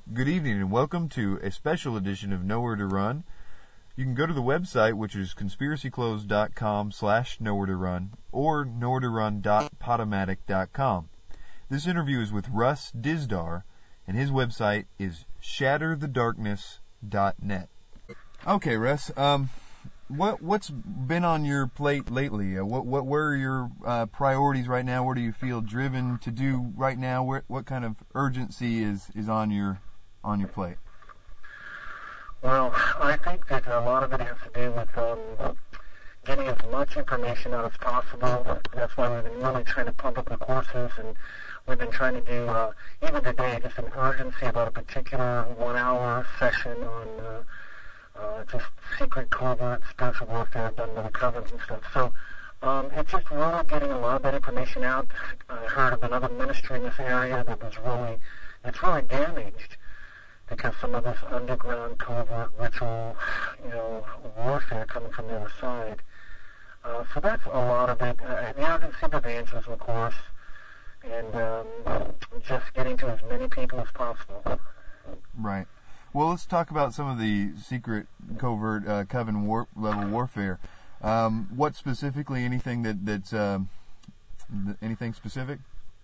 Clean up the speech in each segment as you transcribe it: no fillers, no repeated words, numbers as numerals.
Good evening and welcome to a special edition of Nowhere to Run. You can go to the website, which is conspiracyclothes.com/nowhere to run or nowheretorun.podomatic.com. This interview is with Russ Dizdar, and his website is shatterthedarkness.net. Okay, Russ, what's been on your plate lately? Where are your priorities right now? What do you feel driven to do right now? What kind of urgency is on your plate? Well, I think that a lot of it has to do with getting as much information out as possible. That's why we've been really trying to pump up the courses, and we've been trying to do, even today, just an urgency about a particular 1 hour session on just secret, covert, spiritual warfare done by the Covenant and stuff. So it's just really getting a lot of that information out. I heard of another ministry in this area that was really damaged because some of this underground, covert, ritual, warfare coming from the other side. So that's a lot of it. The urgency of evangelism, of course, and just getting to as many people as possible. Right. Well, let's talk about some of the secret, covert, coven level warfare. What specifically? Anything anything specific?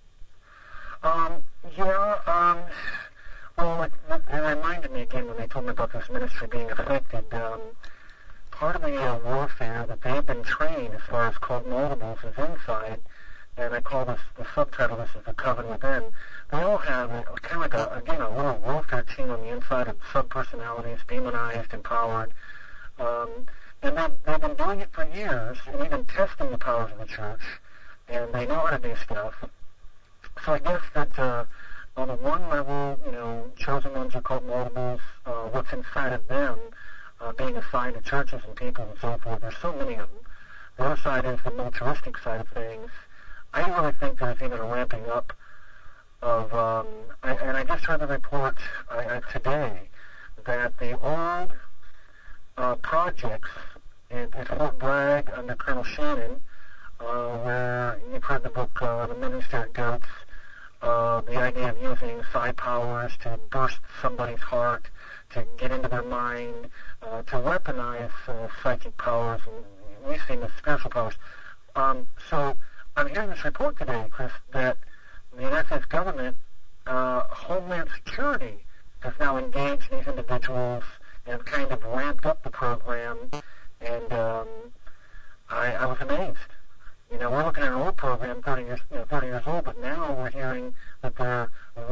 Well, it reminded me again when they told me about this ministry being affected. Part of the warfare that they've been trained as far as cult multiples is inside, and I call the subtitle, this is the Coven Within. They all have kind of like a little warfare team on the inside of sub-personalities, demonized, empowered. And they've been doing it for years, and even testing the powers of the church, and they know how to do stuff. So I guess that on the one level, chosen ones are called multiples, what's inside of them being assigned to churches and people and so forth. There's so many of them. The other side is the militaristic side of things. I really think there's even a ramping up of, and I just heard the report today that the old projects at Fort Bragg under Colonel Shannon, where you've heard the book, The Minister of Goats, the idea of using psi powers to burst somebody's heart, to get into their mind, to weaponize psychic powers, and we've seen the spiritual powers. So I'm hearing this report today, Chris, that the United States government, Homeland Security, has now engaged these individuals and kind of ramped up the program, and I was amazed. We're looking at an old program, 30 years old, but now we're hearing that they're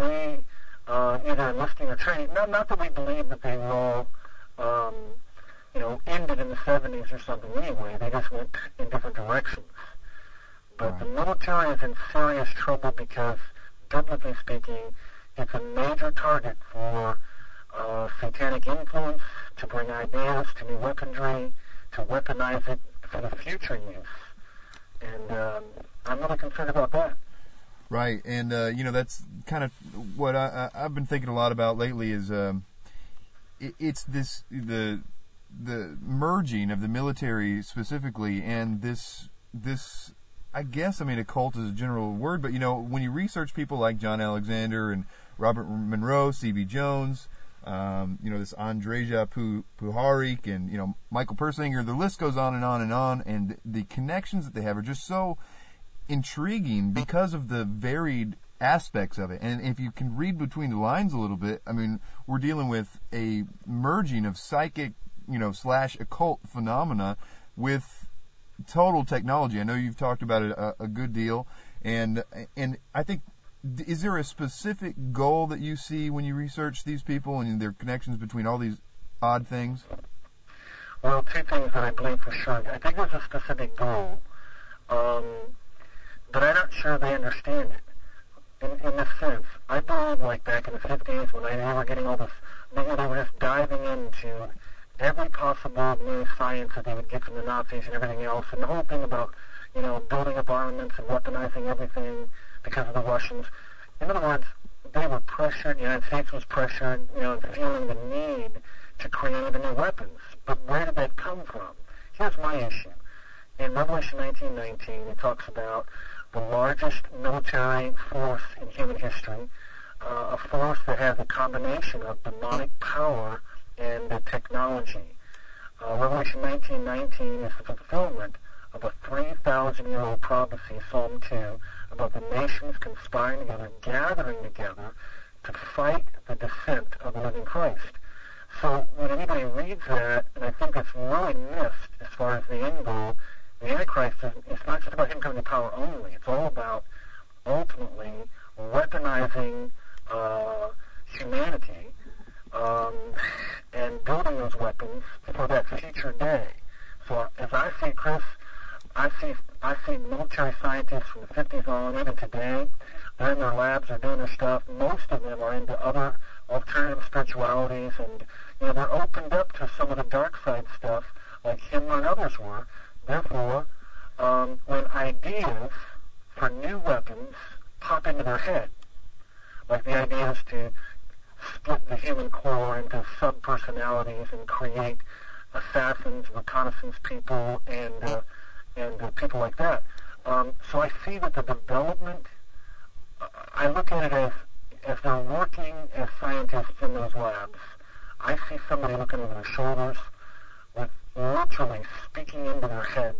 either enlisting or training. Not that we believe that they were all, ended in the 70s or something anyway. They just went in different directions. But the military is in serious trouble because, biblically speaking, it's a major target for satanic influence, to bring ideas to new weaponry, to weaponize it for the future use. And I'm really concerned about that. Right, and that's kind of what I've been thinking a lot about lately. Is it's the merging of the military specifically, and this I guess a cult is a general word, but when you research people like John Alexander and Robert Monroe, C.B. Jones, this Andrzej Puharich, and Michael Persinger, the list goes on and on and on, and the connections that they have are just so intriguing because of the varied aspects of it. And if you can read between the lines a little bit, we're dealing with a merging of psychic, / occult phenomena with total technology. I know you've talked about it a good deal, and I think, is there a specific goal that you see when you research these people and their connections between all these odd things? Well, two things that I believe for sure. I think there's a specific goal, but I'm not sure they understand it. In this sense, I believe like back in the 50s when they were getting all this, they were just diving into every possible new science that they would get from the Nazis and everything else, and the whole thing about, building up armaments and weaponizing everything because of the Russians. In other words, they were pressured, the United States was pressured, feeling the need to create new weapons. But where did that come from? Here's my issue. In Revelation 19:19, it talks about the largest military force in human history, a force that has a combination of demonic power and technology. Revelation 19:19 is the fulfillment of a 3,000-year-old prophecy, Psalm 2, about the nations conspiring together, gathering together to fight the descent of the living Christ. So when anybody reads that, and I think it's really missed as far as the end goal, the Antichrist, it's not just about him coming to power only. It's all about ultimately weaponizing humanity and building those weapons for that future day. So as I see, Chris, I see military scientists from the 50s on, even today. They're in their labs, they're doing their stuff. Most of them are into other alternative spiritualities, and they're opened up to some of the dark side stuff, like Himmler and others were. Therefore, when ideas for new weapons pop into their head, like the idea is to split the human core into sub-personalities and create assassins, reconnaissance people, and people like that. So I see that the development, I look at it as they're working as scientists in those labs. I see somebody looking over their shoulders with literally speaking into their heads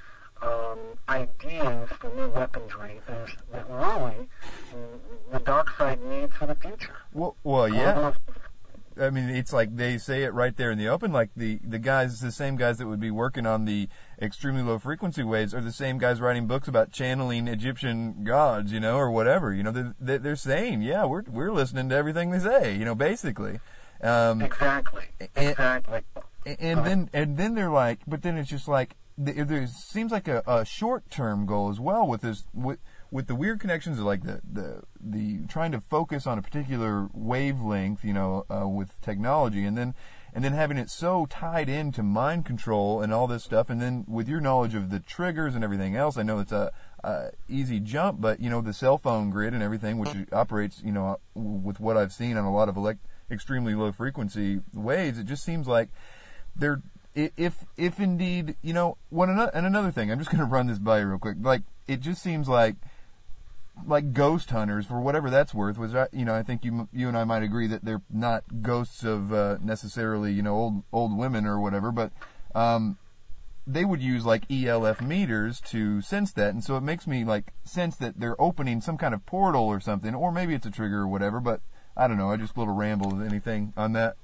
ideas for new weaponry that really the dark side needs for the future. Well, yeah. I mean, it's like they say it right there in the open, like the same guys that would be working on the extremely low frequency waves are the same guys writing books about channeling Egyptian gods, or whatever. They're saying, yeah, we're listening to everything they say, basically. Exactly. And then they're like, but then it's just like, there seems like a short-term goal as well with this, with the weird connections of like the trying to focus on a particular wavelength, with technology, and then having it so tied into mind control and all this stuff, and then with your knowledge of the triggers and everything else, I know it's a easy jump, but the cell phone grid and everything, which operates, with what I've seen on a lot of extremely low frequency waves, it just seems like they're, if indeed, and another thing, I'm just going to run this by you real quick. Like, it just seems like ghost hunters, for whatever that's worth, was, I think you and I might agree that they're not ghosts of necessarily, old women or whatever, but they would use like ELF meters to sense that, and so it makes me like sense that they're opening some kind of portal or something, or maybe it's a trigger or whatever, but I don't know, I just a little ramble. Anything on that?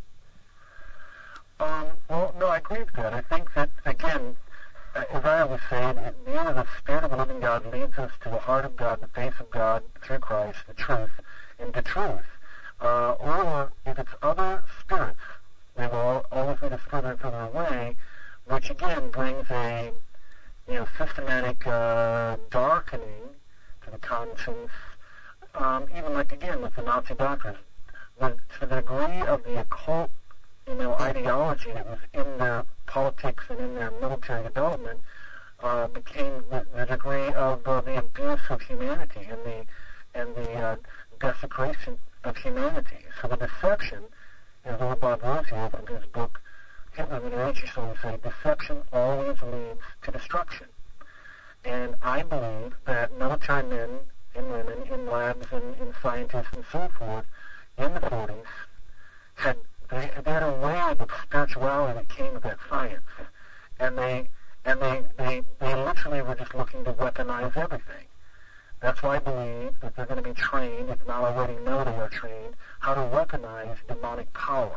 Well, no, I agree with that. I think that, again, as I always say, the Spirit of the living God leads us to the heart of God, the face of God, through Christ, the truth, and the truth. Or if it's other spirits, they will always lead us further and further away, which again brings a systematic darkening to the conscience, even like, again, with the Nazi doctrine. To the degree of the occult ideology that was in their politics and in their military development became the degree of the abuse of humanity and the desecration of humanity. So the deception, as Lord Bob Rozier in his book Hitler and the Age, used to say, deception always leads to destruction. And I believe that military men and women in labs and scientists and so forth in the 40s had a wave of spirituality that came with that science, and they literally were just looking to weaponize everything. That's why I believe that they're going to be trained, if not already know they are trained, how to weaponize demonic power,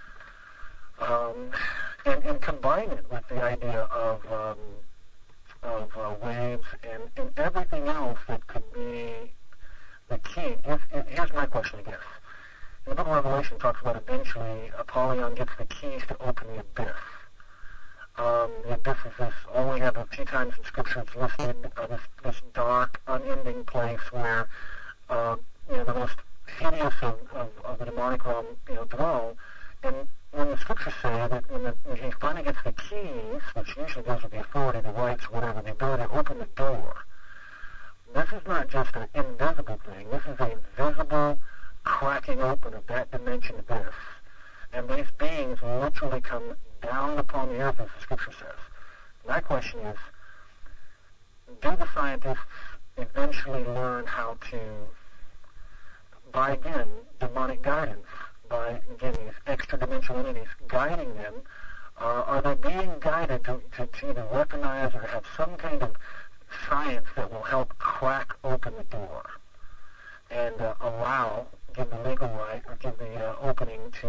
and combine it with the idea of waves and everything else that could be the key. Here's my question, I guess. The book of Revelation talks about eventually Apollyon gets the keys to open the abyss. The abyss is this, only have a few times in Scripture it's listed, this dark, unending place where, the most hideous of the demonic realm, dwell. And when the Scriptures say that when he finally gets the keys, which usually goes with the authority, the rights, whatever, the ability to open the door, this is not just an invisible thing. This is a visible cracking open of that dimension abyss. And these beings will literally come down upon the earth, as the Scripture says. My question is, do the scientists eventually learn how to by, again, demonic guidance, by, again, these extra-dimensional entities guiding them? Are they being guided to either weaponize or have some kind of science that will help crack open the door and give the legal right or give the opening to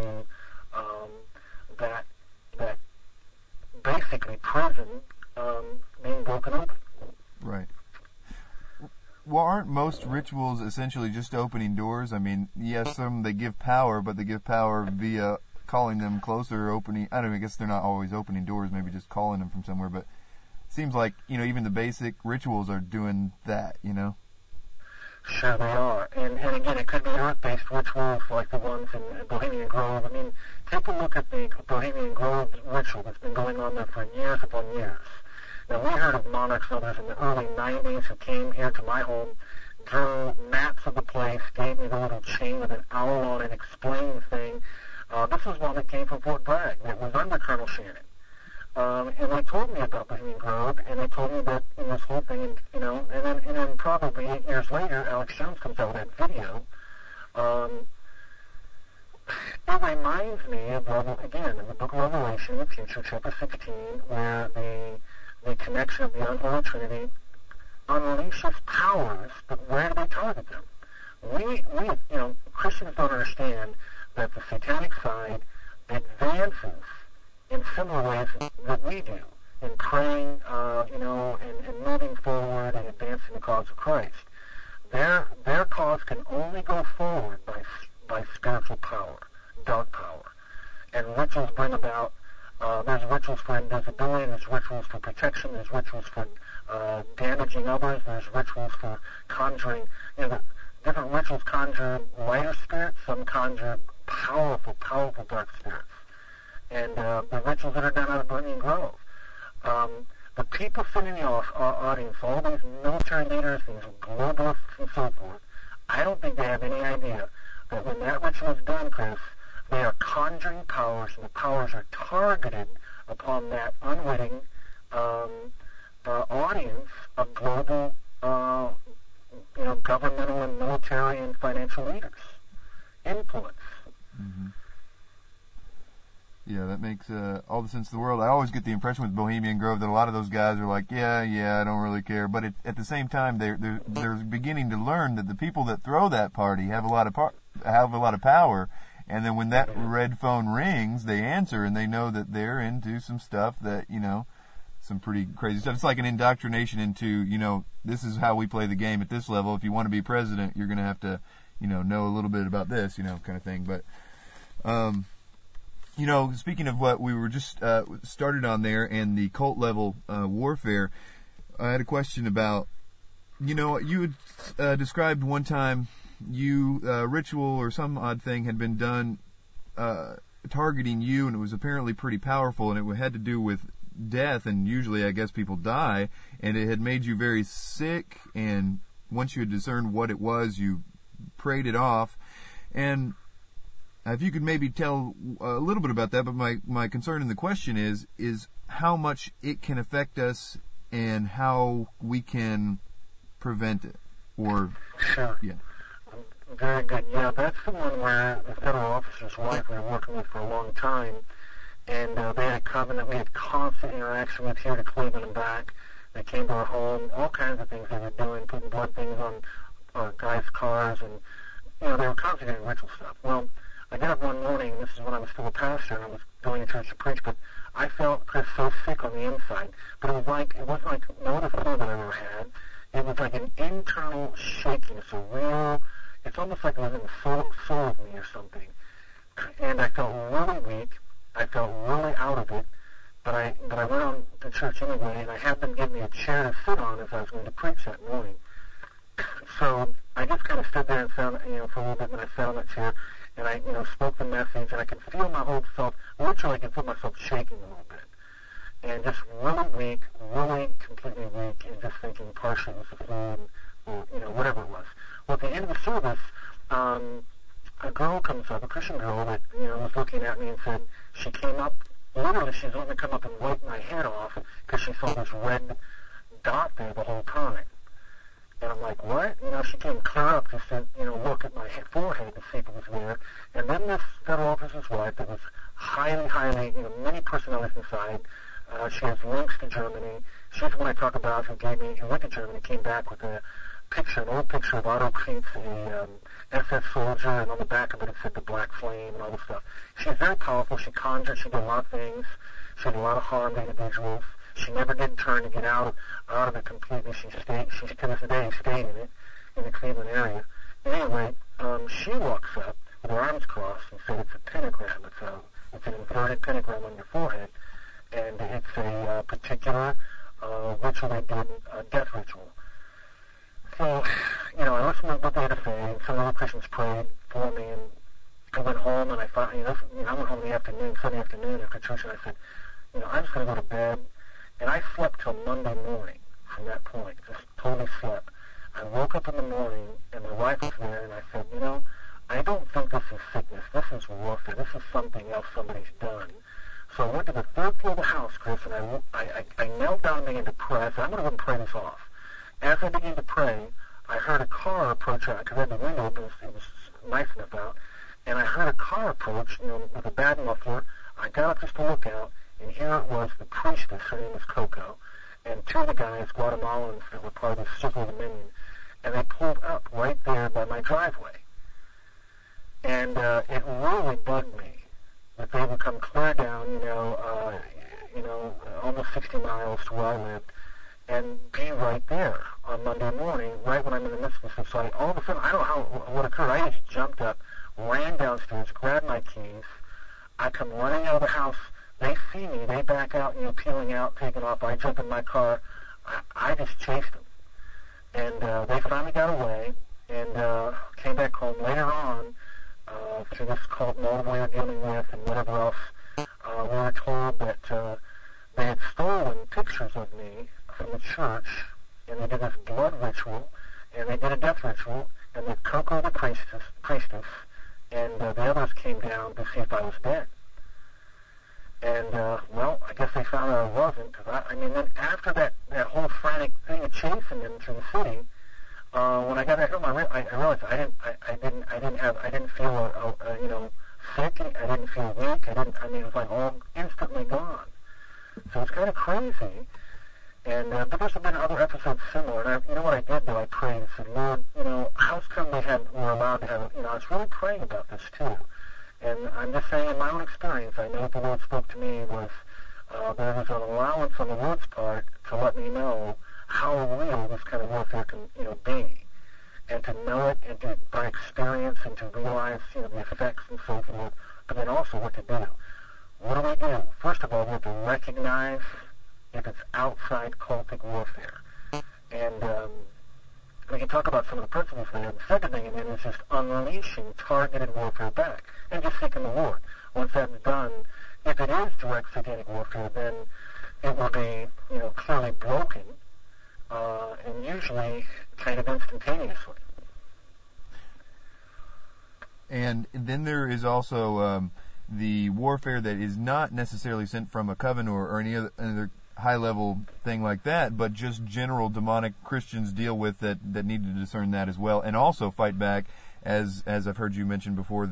that basically prison being broken open? Right. Well, aren't most rituals essentially just opening doors? I mean, yes, some they give power, but they give power via calling them closer, opening. I don't know, I guess they're not always opening doors, maybe just calling them from somewhere, but it seems like, even the basic rituals are doing that, Sure they are. And again, it could be earth-based rituals like the ones in Bohemian Grove. I mean, take a look at the Bohemian Grove ritual that's been going on there for years upon years. Now, we heard of monarchs and others in the early 90s who came here to my home, drew maps of the place, gave me the little chain with an owl on it, explained the thing. This is one that came from Fort Bragg. It was under Colonel Shannon. And they told me about Bohemian Grove, and they told me about this whole thing, and then probably 8 years later, Alex Jones comes out with that video. It reminds me of, again, in the book of Revelation, the future, chapter 16, where the connection of the unholy Trinity unleashes powers, but where do they target them? We Christians don't understand that the satanic side advances in similar ways that we do in praying, and moving forward and advancing the cause of Christ. Their cause can only go forward by spiritual power, dark power. And rituals bring about, there's rituals for invisibility, there's rituals for protection, there's rituals for damaging others, there's rituals for conjuring, the different rituals conjure lighter spirits, some conjure powerful dark spirits. And the rituals that are done out of Bohemian Grove. The people sitting in the audience, all these military leaders, these globalists and so forth, I don't think they have any idea that when that ritual is done, Chris, they are conjuring powers, and the powers are targeted upon that unwitting audience of global, governmental and military and financial leaders. Influence. Mm-hmm. Yeah, that makes all the sense in the world. I always get the impression with Bohemian Grove that a lot of those guys are like, yeah, I don't really care. But at the same time, they're beginning to learn that the people that throw that party have a lot of power. And then when that red phone rings, they answer, and they know that they're into some stuff that, some pretty crazy stuff. It's like an indoctrination into, this is how we play the game at this level. If you want to be president, you're going to have to, know a little bit about this, kind of thing. But, speaking of what we were just started on there and the cult level warfare, I had a question about, you had described one time ritual or some odd thing had been done targeting you, and it was apparently pretty powerful, and it had to do with death, and usually I guess people die, and it had made you very sick, and once you had discerned what it was, you prayed it off. And if you could maybe tell a little bit about that, but my concern in the question is how much it can affect us and how we can prevent it. Or, sure. Yeah. Very good. Yeah, that's the one where the federal officer's wife we were working with for a long time, and they had a covenant. We had constant interaction with here to Cleveland and back. They came to our home, all kinds of things they were doing, putting blood things on guys' cars, and, they were constantly doing ritual stuff. Well, I got up one morning, this is when I was still a pastor, and I was going to church to preach, but I felt, Chris, so sick on the inside. But it wasn't like no other flu that I ever had. It was like an internal shaking. It's almost like it was in the soul of me or something. And I felt really weak. I felt really out of it. But I went on to church anyway, and I had them give me a chair to sit on as I was going to preach that morning. So I just kind of stood there and found, for a little bit, and I sat on that chair, and I, spoke the message, and I could feel my whole self, literally I could feel myself shaking a little bit. And just really weak, really completely weak, and just thinking partially it was the flu, and, whatever it was. Well, at the end of the service, a girl comes up, a Christian girl that, was looking at me and said, she came up, literally she's wanting to come up and wipe my head off because she saw this red dot there the whole time. And I'm like, what? You know, she came clear up just to, you know, look at my forehead to see if it was there. And then this federal officer's wife that was highly, you know, many personalities inside. She has links to Germany. She's the one I talk about who went to Germany, came back with an old picture of Otto Kretz, a SS soldier, and on the back of it said the Black Flame and all this stuff. She's very powerful. She conjured. She did a lot of things. She did a lot of harm to individuals. She never did turn to get out of it completely. She to this day stayed in it, in the Cleveland area. Anyway, she walks up with her arms crossed and said it's a pentagram. It's an inverted pentagram on your forehead, and it's a particular ritual they did, a death ritual. So, you know, I listened to what they had to say, and some other Christians prayed for me, and I went home, and I thought, I went home in the afternoon, Sunday afternoon after church, and I said, you know, I'm just going to go to bed. And I slept till Monday morning from that point, just totally slept. I woke up in the morning, and my wife was there, and I said, you know, I don't think this is sickness. This is warfare. This is something else somebody's done. So I went to the third floor of the house, Chris, and I knelt down and began to pray. I said, I'm going to go and pray this off. As I began to pray, I heard a car approach out, because I had the window open, it was nice enough out, and I heard a car approach, you know, with a bad muffler. I got up just to look out, and here it was the priestess, her name was Coco, and two of the guys, Guatemalans, that were part of the Circle of the Dominion, and they pulled up right there by my driveway. And it really bugged me that they would come clear down, almost 60 miles to where I lived, and be right there on Monday morning, right when I'm in the midst of this. So all of a sudden, I don't know what occurred. I just jumped up, ran downstairs, grabbed my keys. I come running out of the house. They see me. They back out, you know, peeling out, taking off. I jump in my car. I just chased them. And they finally got away and came back home later on through this cult model we were dealing with and whatever else. We were told that they had stolen pictures of me from the church, and they did this blood ritual, and they did a death ritual, and the Coco, the priestess, and the others came down to see if I was dead. And, well, I guess they found out I wasn't, because then after that whole frantic thing of chasing them through the city, when I got back home, I realized I didn't feel, sick, I didn't feel weak, it was like all instantly gone. So it's kind of crazy. And, but there's been other episodes similar, and you know what I did though? I prayed and said, Lord, how come we're allowed to have, I was really praying about this too. And I'm just saying in my own experience, I know what the Lord spoke to me was there was an allowance on the Lord's part to let me know how real this kind of warfare can, be. And to know it and to, by experience and to realize, the effects and so forth, but then also what to do. What do we do? First of all, we have to recognize if it's outside cultic warfare. And we can talk about some of the principles there. The second thing, again, is just unleashing targeted warfare back and just seeking the Lord. Once that's done, if it is direct satanic warfare, then it will be, clearly broken, and usually kind of instantaneously. And then there is also the warfare that is not necessarily sent from a coven or any other high-level thing like that, but just general demonic Christians deal with that need to discern that as well, and also fight back, as I've heard you mention before,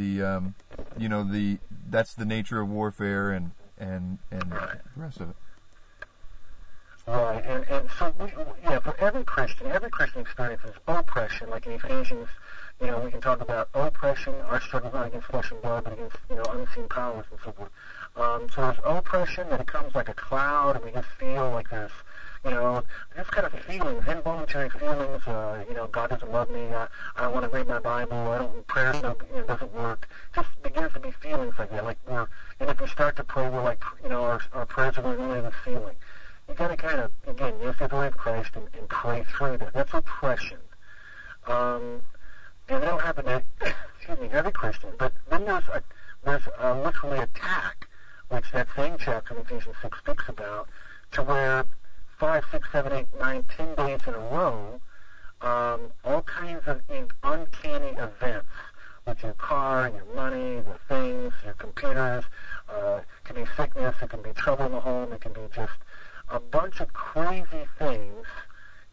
that's the nature of warfare and right. The rest of it. Right, and so for every Christian experiences oppression, like in Ephesians, we can talk about oppression. Our struggle is not against flesh and blood, but against, unseen powers and so forth. So there's oppression that it comes like a cloud, and we just feel like there's, just kind of feelings, involuntary feelings. God doesn't love me. I don't want to read my Bible. Prayer doesn't work. Just begins to be feelings like that. And if we start to pray, we're like, our prayers are going into the ceiling. You got to kind of, again, use the authority of Christ and pray through that. That's oppression. And it don't happen to, every Christian. But then there's literally attack, which that same chapter in Ephesians 6 speaks about, to where 5, 6, 7, 8, 9, 10 days in a row, all kinds of uncanny events with your car, your money, the things, your computers. It can be sickness, it can be trouble in the home, it can be just a bunch of crazy things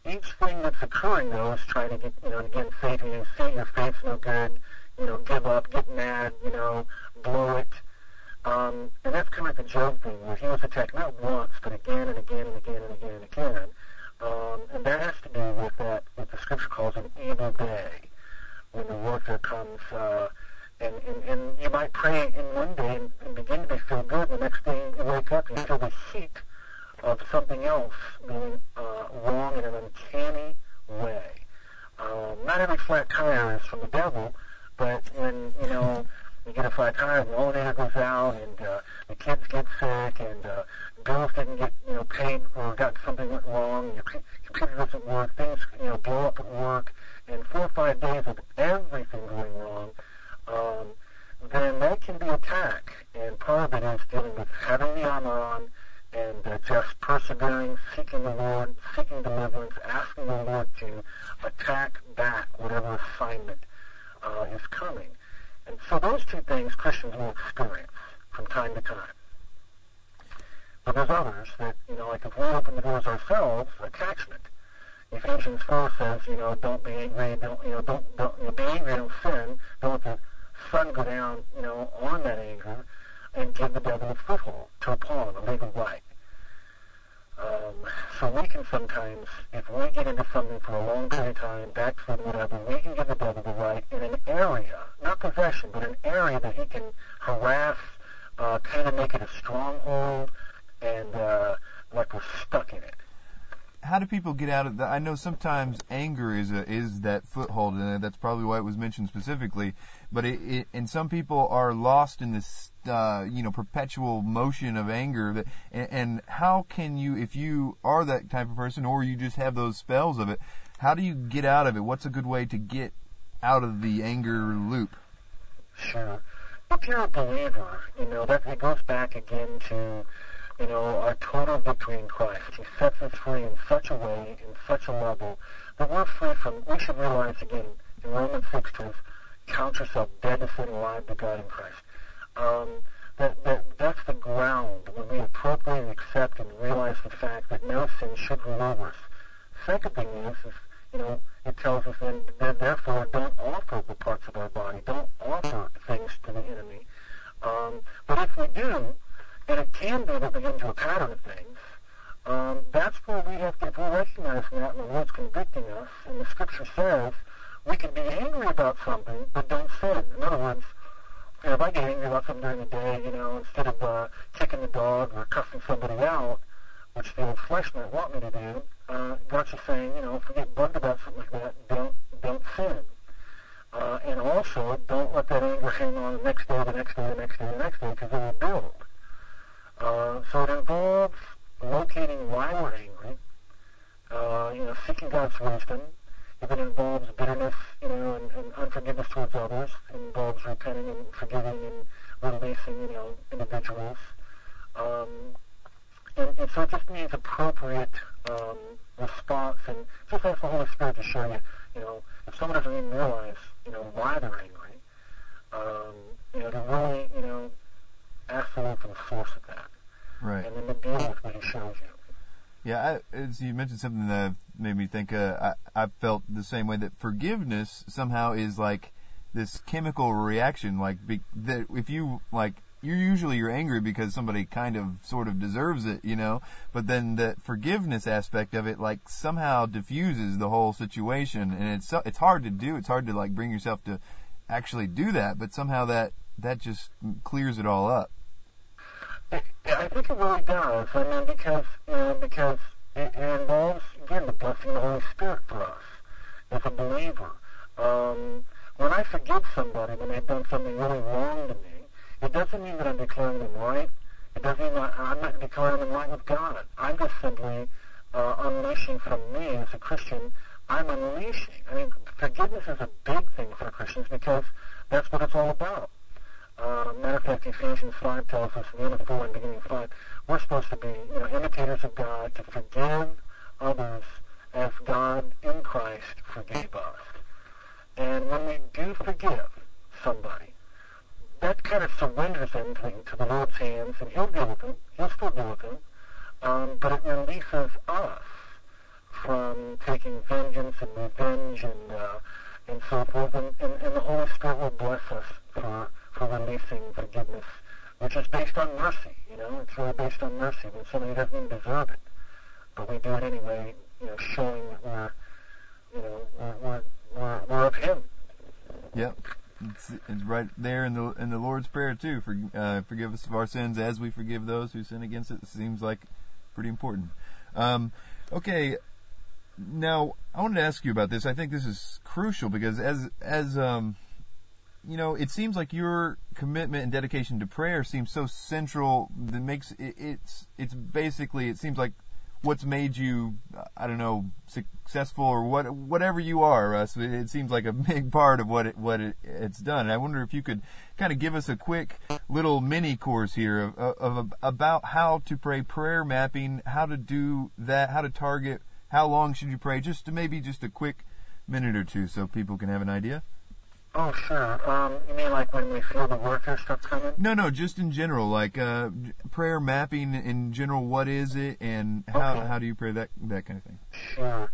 each thing that's occurring, though, is trying to get, again, say to you, see, your faith's no good, give up, get mad, blow it. And that's kind of like the Job thing, where he was attacked not once, but again and again and again and again and again. And that has to do with that, what the scripture calls an evil day, when the warfare comes, and you might pray in one day and begin to feel good, and the next day you wake up and you feel the heat of something else being wrong in an uncanny way. Not every flat tire is from the devil, but when, you get a flat tire, the alternator goes out, and the kids get sick, and bills didn't get, paid, or got something went wrong, and your computer doesn't work, things, blow up at work, and 4 or 5 days of everything going wrong, then that can be attack. And part of it is dealing with having the armor on, and just persevering, seeking the Lord, seeking deliverance, asking the Lord to attack back whatever assignment is coming. And so those two things Christians will experience from time to time. But there's others that, like if we open the doors ourselves, attachment. Ephesians 4 says, don't be angry, don't be angry, don't sin, don't let the sun go down, on that anger, and give the devil a foothold to a pawn, a legal right. So we can sometimes, if we get into something for a long period of time, backslid, whatever, we can give the devil the right in an area, not possession, but an area that he can harass, kind of make it a stronghold, and like we're stuck in it. How do people get out of that? I know sometimes anger is that foothold, and that's probably why it was mentioned specifically. But and some people are lost in this, perpetual motion of anger. And how can you, if you are that type of person, or you just have those spells of it, how do you get out of it? What's a good way to get out of the anger loop? Sure. If you're a believer, that it goes back again to, our total victory in Christ. He sets us free in such a way, in such a level, that we're free from, we should realize again, in Romans 6, to count yourself dead to sin, alive to God in Christ. That's the ground when we appropriately accept and realize the fact that no sin should rule over us. Second thing is it tells us then, therefore, don't offer the parts of our body, don't offer things to the enemy. But if we do, and it can be that we get into a pattern of things, that's where we have to, if we recognize that and the Lord's convicting us, and the Scripture says, we can be angry about something, but don't sin. In other words, if I get angry about something during the day, instead of kicking the dog or cussing somebody out, which the old flesh might want me to do, God's just saying, if we get bugged about something like that, don't sin. And also, don't let that anger hang on the next day, the next day, the next day, the next day, because it will build. So it involves locating why we're angry, seeking God's wisdom. If it involves bitterness, and unforgiveness towards others, it involves repenting and forgiving and releasing, individuals. And so it just means appropriate response, and just ask the Holy Spirit to show you, if someone doesn't even realize, why they're angry, to really, ask the Lord for the source of that. Right. And then to deal with what He shows you. Yeah, as you mentioned something that made me think, I felt the same way, that forgiveness somehow is like this chemical reaction, that if you, you're angry because somebody kind of sort of deserves it, but then the forgiveness aspect of it, somehow diffuses the whole situation, and it's hard to do. It's hard to, bring yourself to actually do that, but somehow that just clears it all up. I think it really does. I mean, because it involves, again, the blessing of the Holy Spirit for us as a believer. When I forgive somebody when they've done something really wrong to me, it doesn't mean that I'm declaring them right. It doesn't mean that I'm not declaring them right with God. I'm just simply unleashing from me as a Christian. I'm unleashing. I mean, forgiveness is a big thing for Christians because that's what it's all about. Matter of fact, Ephesians 5 tells us, in the end of 4 and beginning of 5, we're supposed to be imitators of God, to forgive others as God in Christ forgave us. And when we do forgive somebody, that kind of surrenders them to the Lord's hands, and He'll deal with them. He'll still deal with them. But it releases us from taking vengeance and revenge and so forth. And the Holy Spirit will bless us for releasing forgiveness, which is based on mercy. It's really based on mercy when somebody doesn't even deserve it, but we do it anyway. Showing that we're of Him. Yep. It's right there in the Lord's Prayer too. Forgive us of our sins as we forgive those who sin against us. It seems like pretty important. Okay, now I wanted to ask you about this. I think this is crucial because as it seems like your commitment and dedication to prayer seems so central that makes it's basically, it seems like what's made you, I don't know, successful or whatever you are, Russ. It seems like a big part of what it's done. And I wonder if you could kind of give us a quick little mini course here of about how to pray, prayer mapping, how to do that, how to target, how long should you pray, just a quick minute or two so people can have an idea. Oh, sure. You mean like when we feel the warfare stuff coming? No, just in general, like prayer mapping in general. What is it, and how do you pray, that kind of thing? Sure.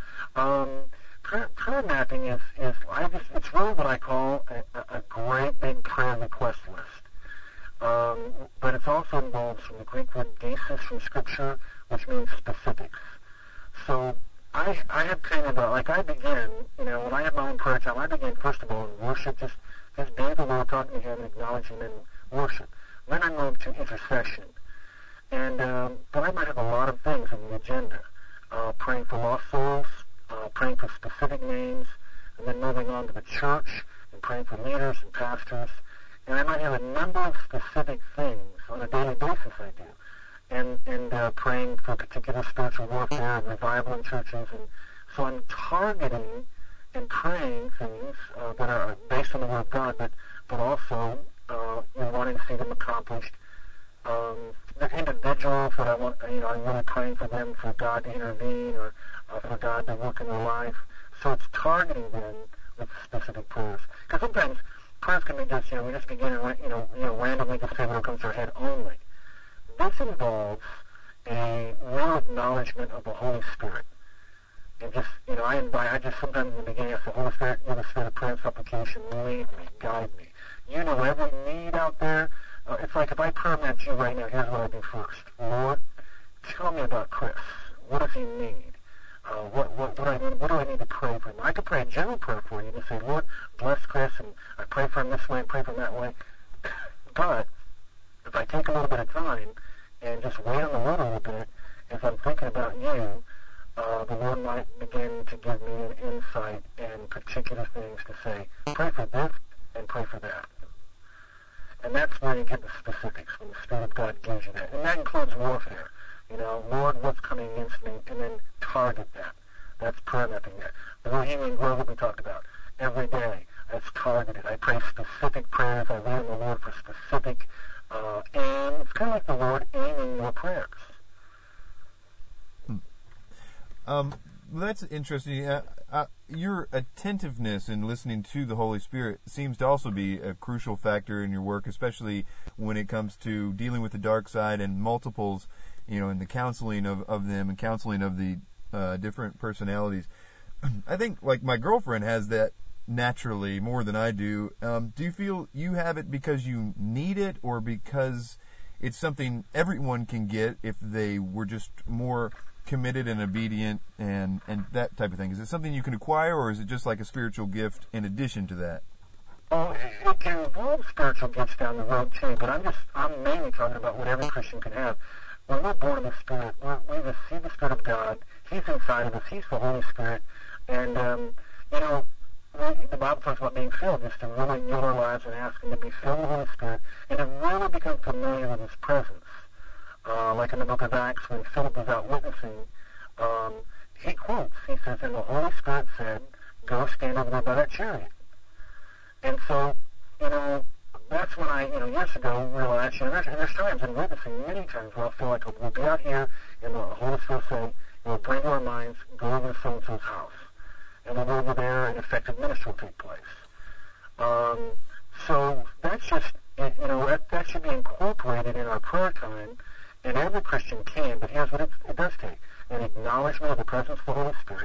Prayer mapping is it's really what I call a great big prayer request list. But it's also involved from the Greek word desis from Scripture, which means specifics. So I have kind of I begin, when I have my own prayer time, I begin first of all in worship, just being the Lord, talking to Him, and acknowledging Him in worship. Then I move to intercession. And then I might have a lot of things on the agenda. Praying for lost souls, praying for specific names, and then moving on to the church, and praying for leaders and pastors. And I might have a number of specific things on a daily basis I do. And praying for particular spiritual warfare and revival in churches. And so I'm targeting and praying things that are based on the Word of God, but also wanting to see them accomplished. The individuals that I want, I'm really praying for them, for God to intervene or for God to work in their life. So it's targeting them with specific prayers. Because sometimes prayers can be just, we just begin and randomly just say what comes to our head only. This involves a real acknowledgement of the Holy Spirit. And just, I just sometimes in the beginning I say, Holy Spirit, you're the Spirit of prayer and supplication, lead me, guide me. You know every need out there. It's like if I prayer map you right now, here's what I do first. Lord, tell me about Chris. What does he need? What do I need to pray for him? I could pray a general prayer for you and say, Lord, bless Chris, and I pray for him this way and pray for him that way. But if I take a little bit of time and just wait on the Lord a little bit, as I'm thinking about you, the Lord might begin to give me an insight and particular things to say. Pray for this and pray for that. And that's where you get the specifics, when the Spirit of God gives you that. And that includes warfare. Lord, what's coming against me? And then target that. That's prayer mapping that. The Bohemian Grove that we talked about. Every day, that's targeted. I pray specific prayers. I lean on the Lord for specific aim. It's kind of like the Lord aiming your prayers. That's interesting. Your attentiveness in listening to the Holy Spirit seems to also be a crucial factor in your work, especially when it comes to dealing with the dark side and multiples, in the counseling of them and counseling of the different personalities. I think, like, my girlfriend has that naturally more than I do. Do you feel you have it because you need it, or because it's something everyone can get if they were just more committed and obedient and that type of thing? Is it something you can acquire, or is it just like a spiritual gift in addition to that? Oh, it can involve spiritual gifts down the road too, but I'm mainly talking about what every Christian can have. When we're born of the Spirit, we receive the Spirit of God. He's inside of us. He's the Holy Spirit. And, the Bible talks about being filled, just to really yield our lives and ask Him to be filled with the Holy Spirit and to really become familiar with His presence. Like in the book of Acts, when Philip was out witnessing, he quotes, he says, and the Holy Spirit said, go stand over there by that chariot. And so, that's when I, years ago, realized, there's times in witnessing, many times, where I feel like we'll be out here, and the Holy Spirit will say, bring to our minds, go over to so-and-so's house. And we'll go over there, and effective ministry will take place. So that's just, that should be incorporated in our prayer time. And every Christian can, but here's what it does take. An acknowledgement of the presence of the Holy Spirit,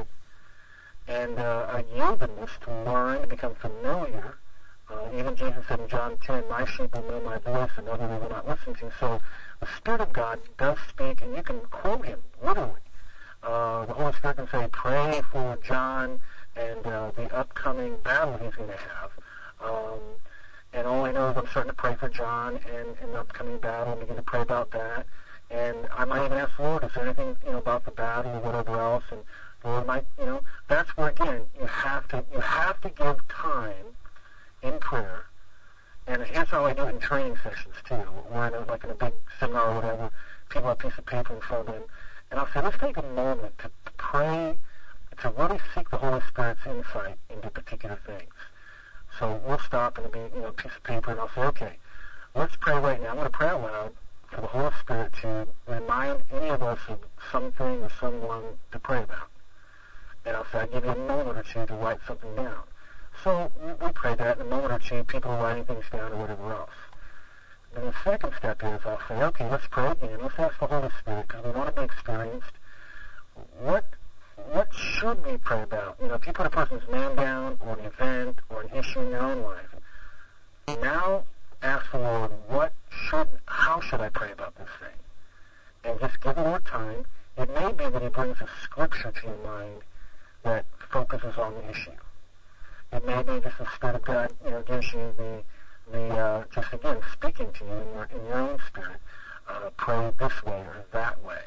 become familiar. Even Jesus said in John 10, my sheep will know my voice and other they will not listen to. So the Spirit of God does speak, and you can quote him, literally. The Holy Spirit can say, pray for John and the upcoming battle he's going to have. And all I know is I'm starting to pray for John and the upcoming battle, and begin to pray about that. And I might even ask the Lord, is there anything, about the battle or whatever else? And Lord might, that's where, again, you have to give time in prayer. And here's how I do it in training sessions, too. We're in a big seminar or whatever. People have a piece of paper in front of them. And I'll say, let's take a moment to pray, to really seek the Holy Spirit's insight into particular things. So we'll stop and there'll be, a piece of paper, and I'll say, okay, let's pray right now. I'm going to pray out loud for the Holy Spirit to remind any of us of something or someone to pray about. And I'll say, I'll give you a moment or two to write something down. So we pray that in a moment or two, people are writing things down or whatever else. Then the second step is I'll say, okay, let's pray again. Let's ask the Holy Spirit, because we want to be experienced. What should we pray about? If you put a person's name down or an event or an issue in your own life, now ask the Lord, how should I pray about this thing? And just give the Lord time. It may be that he brings a scripture to your mind that focuses on the issue. It may be just the Spirit of God, gives you the just again speaking to you in your own spirit. Pray this way or that way.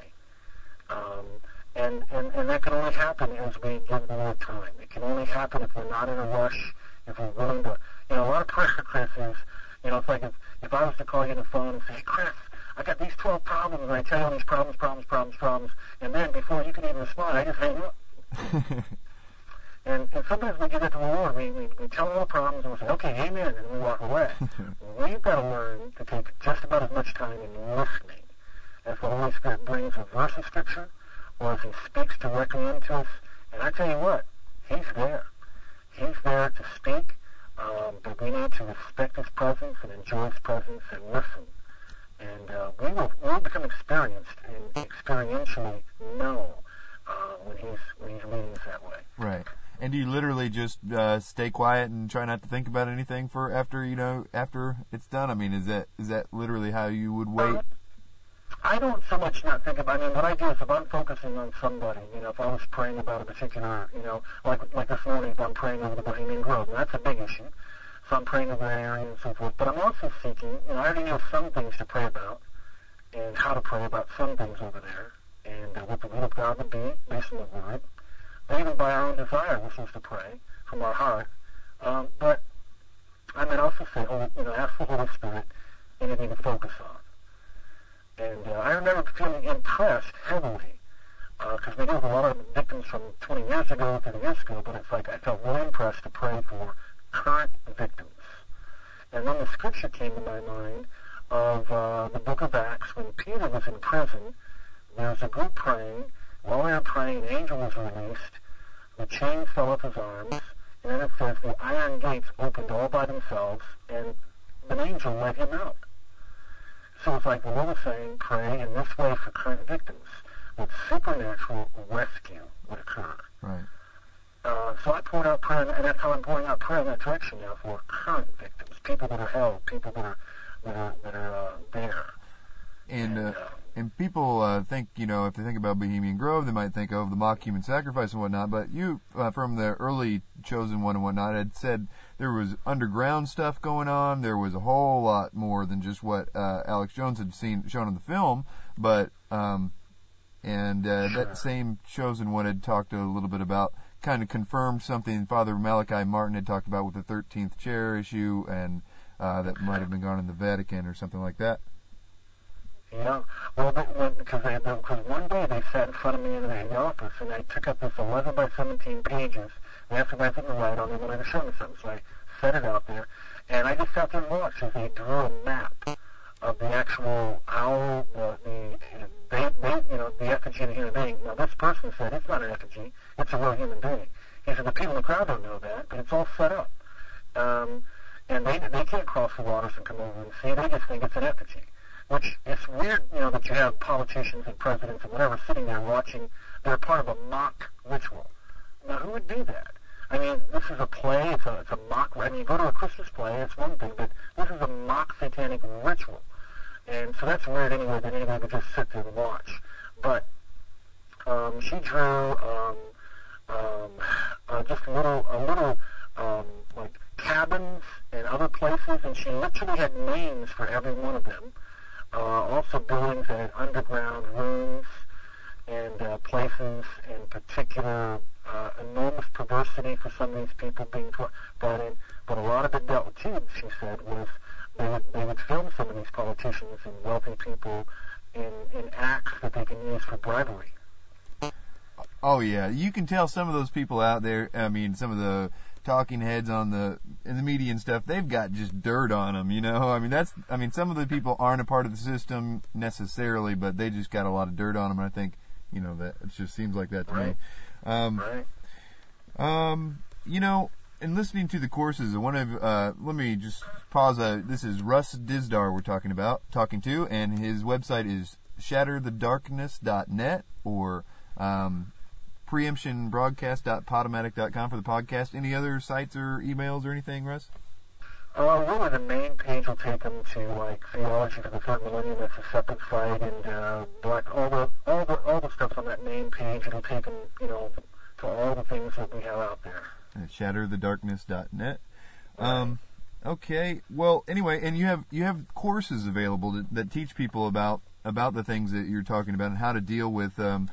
And that can only happen as we give the Lord time. It can only happen if we're not in a rush, if we're willing to, a lot of prayer, Chris, is, it's like if I was to call you on the phone and say, hey, Chris, I got these 12 problems, and I tell you all these problems, and then before you can even respond, I just hang up. And sometimes we give it to the Lord. We tell all the problems, and we say, okay, amen, and we walk away. We've got to learn to take just about as much time in listening as the Holy Spirit brings a verse of Scripture, or as he speaks directly into us. And I tell you what, he's there. He's there to speak, but we need to respect his presence and enjoy his presence and listen. And we'll become experienced and experientially know when he's leading us that way. Right. And do you literally just stay quiet and try not to think about anything for after it's done? I mean, is that literally how you would wait? I don't so much not think about it. What I do is if I'm focusing on somebody, if I was praying about a particular, like this morning, if I'm praying over the Bohemian Grove, and that's a big issue. So I'm praying over that area and so forth. But I'm also seeking, I already know some things to pray about and how to pray about some things over there. And what the will of God would be based on the Word. But even by our own desire, we're supposed to pray from our heart. But I might also say, ask the Holy Spirit anything to focus on. And I remember feeling impressed heavily, because we knew a lot of victims from 20 years ago, 30 years ago, but it's like I felt really impressed to pray for current victims. And then the scripture came to my mind of the book of Acts when Peter was in prison. There was a group praying. While they were praying, an angel was released. The chains fell off his arms. And then it says the iron gates opened all by themselves, and an angel led him out. So it's like the Lord was saying, pray in this way for current victims, that supernatural rescue would occur. Right. So I poured out prayer, and that's how I'm pouring out prayer in that direction now for current victims, people that are held, people that are there. And people think, if they think about Bohemian Grove, they might think of the mock human sacrifice and whatnot. But you, from the early Chosen One and whatnot, had said there was underground stuff going on. There was a whole lot more than just what Alex Jones had shown in the film. But that same Chosen One had talked a little bit about, kind of confirmed something Father Malachi Martin had talked about with the 13th chair issue, and that might have been gone in the Vatican or something like that. Yeah, well, because one day they sat in front of me in the office, and I took up this 11 by 17 pages. They asked me if I didn't write on them, and they showed me something, so I set it out there, and I just sat there and watched as they drew a map of the actual owl, the effigy of a human being. Now, this person said it's not an effigy; it's a real human being. He said the people in the crowd don't know that, but it's all set up, and they can't cross the waters and come over and see. They just think it's an effigy. Which it's weird, that you have politicians and presidents and whatever sitting there watching. They're part of a mock ritual. Now, who would do that? I mean, this is a play. It's a mock. I mean, you go to a Christmas play, it's one thing, but this is a mock satanic ritual, and so that's weird anyway. That anybody would just sit there and watch. But she drew just a little like cabins and other places, and she literally had names for every one of them. Also buildings that had underground rooms and places and particular enormous perversity for some of these people being brought in. But a lot of it dealt with, too, she said, was they would film some of these politicians and wealthy people in acts that they can use for bribery. Oh yeah, you can tell some of those people out there. I mean, some of the talking heads in the media and stuff, they've got just dirt on them. You know, I mean some of the people aren't a part of the system necessarily, but they just got a lot of dirt on them. And I think, you know, that it just seems like that to me. You know, in listening to the courses, let me just pause. This is Russ Dizdar we're talking to, and his website is shatterthedarkness.net or preemptionbroadcast.podomatic.com for the podcast. Any other sites or emails or anything, Russ? Really, the main page will take them to like Theology for the Third Millennium. That's a separate site, and all the stuff on that main page. It'll take them, you know, to all the things that we have out there. At shatterthedarkness.net. Okay. Well, anyway, and you have courses available that teach people about the things that you're talking about and how to deal with the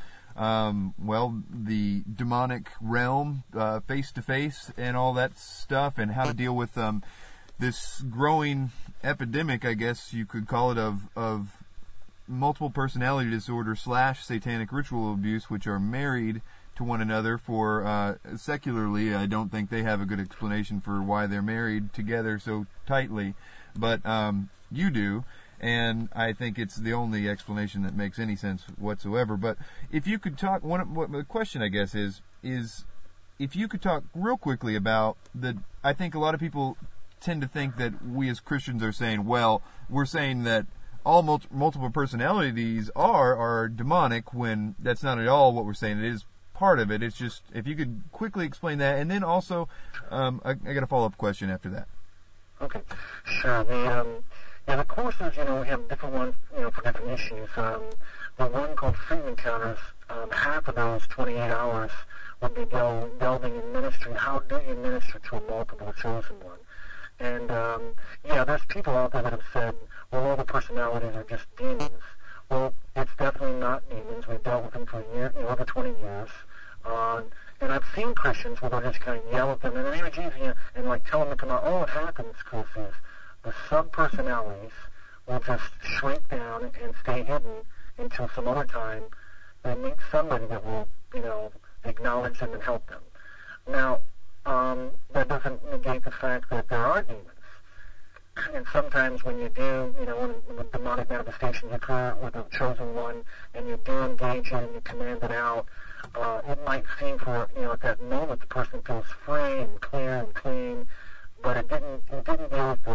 demonic realm face to face and all that stuff, and how to deal with this growing epidemic, I guess you could call it, of multiple personality disorder / satanic ritual abuse, which are married to one another for secularly. I don't think they have a good explanation for why they're married together so tightly, but you do. And I think it's the only explanation that makes any sense whatsoever. But if you could talk, the question I guess is if you could talk real quickly about I think a lot of people tend to think that we as Christians are saying, well, we're saying that all multiple personalities are demonic, when that's not at all what we're saying. It is part of it. It's just, if you could quickly explain that, and then also, I got a follow-up question after that. Okay, sure. The courses, you know, we have different ones, you know, for different issues. The one called Freedom Encounters, half of those 28 hours would be delving in ministry. How do you minister to a multiple chosen one? And, there's people out there that have said, well, all the personalities are just demons. Well, it's definitely not demons. We've dealt with them for over 20 years. And I've seen Christians where they'll just kind of yell at them, and the name of Jesus, and like tell them to come out. All that happens, Chris, is the sub-personalities will just shrink down and stay hidden until some other time they meet somebody that will, you know, acknowledge them and help them. Now, that doesn't negate the fact that there are demons. And sometimes when you do, you know, when demonic manifestations occur with a chosen one, and you do engage it and you command it out, it might seem for, you know, at that moment the person feels free and clear and clean, but it didn't deal with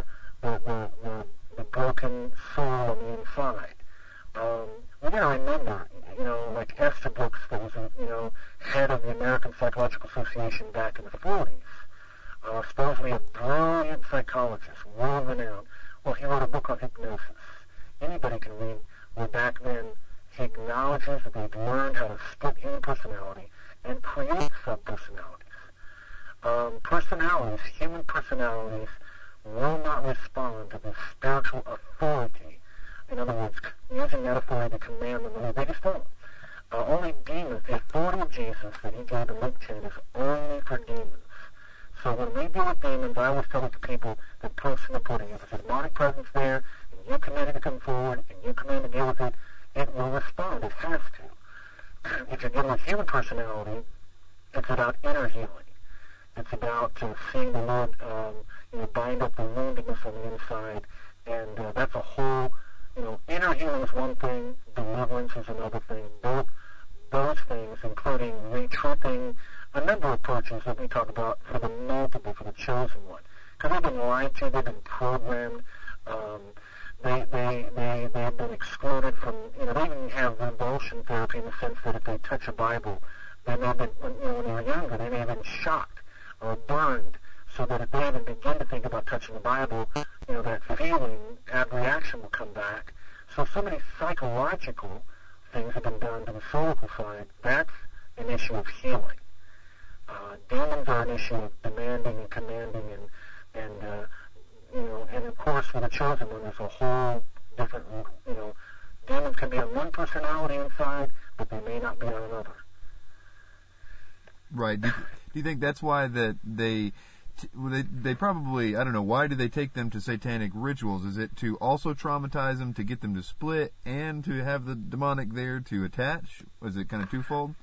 the broken soul on the inside. We gotta remember, you know, like Esther Brooks, that was, you know, head of the American Psychological Association back in the 40s. Supposedly a brilliant psychologist, world-renowned. Well, he wrote a book on hypnosis. Anybody can read. Well, back then, he acknowledges that they've learned how to split human personality and create sub-personalities. Human personalities, will not respond to the spiritual authority. In other words, using that authority to command them. They just don't. Only demons, the authority of Jesus that he gave in Luke 10 is only for demons. So when we deal with demons, I always tell the people that proof's in the pudding. If there's a demonic presence there, and you command it to come forward, and you command to deal with it, it will respond. It has to. If you're dealing with human personality, it's about inner healing. It's about seeing the Lord, bind up the woundedness on the inside, and that's a whole, inner healing is one thing, deliverance is another thing. Both those things, including retruthing a number of approaches that we talk about for the multiple, for the chosen one. Because they've been lied to, they've been programmed, they've been excluded from, they even have revulsion therapy in the sense that if they touch a Bible, they may have been, when they were younger, they may have been shocked. or burned, so that if they even begin to think about touching the Bible, that feeling, that reaction will come back. So many psychological things have been done to the solical side. That's an issue of healing. Demons are an issue of demanding and commanding, and of course with the chosen one, there's a whole different, demons can be on one personality inside, but they may not be on another. Right. Do you think that's why that they probably, I don't know, why do they take them to satanic rituals? Is it to also traumatize them, to get them to split, and to have the demonic there to attach? Was it kind of twofold?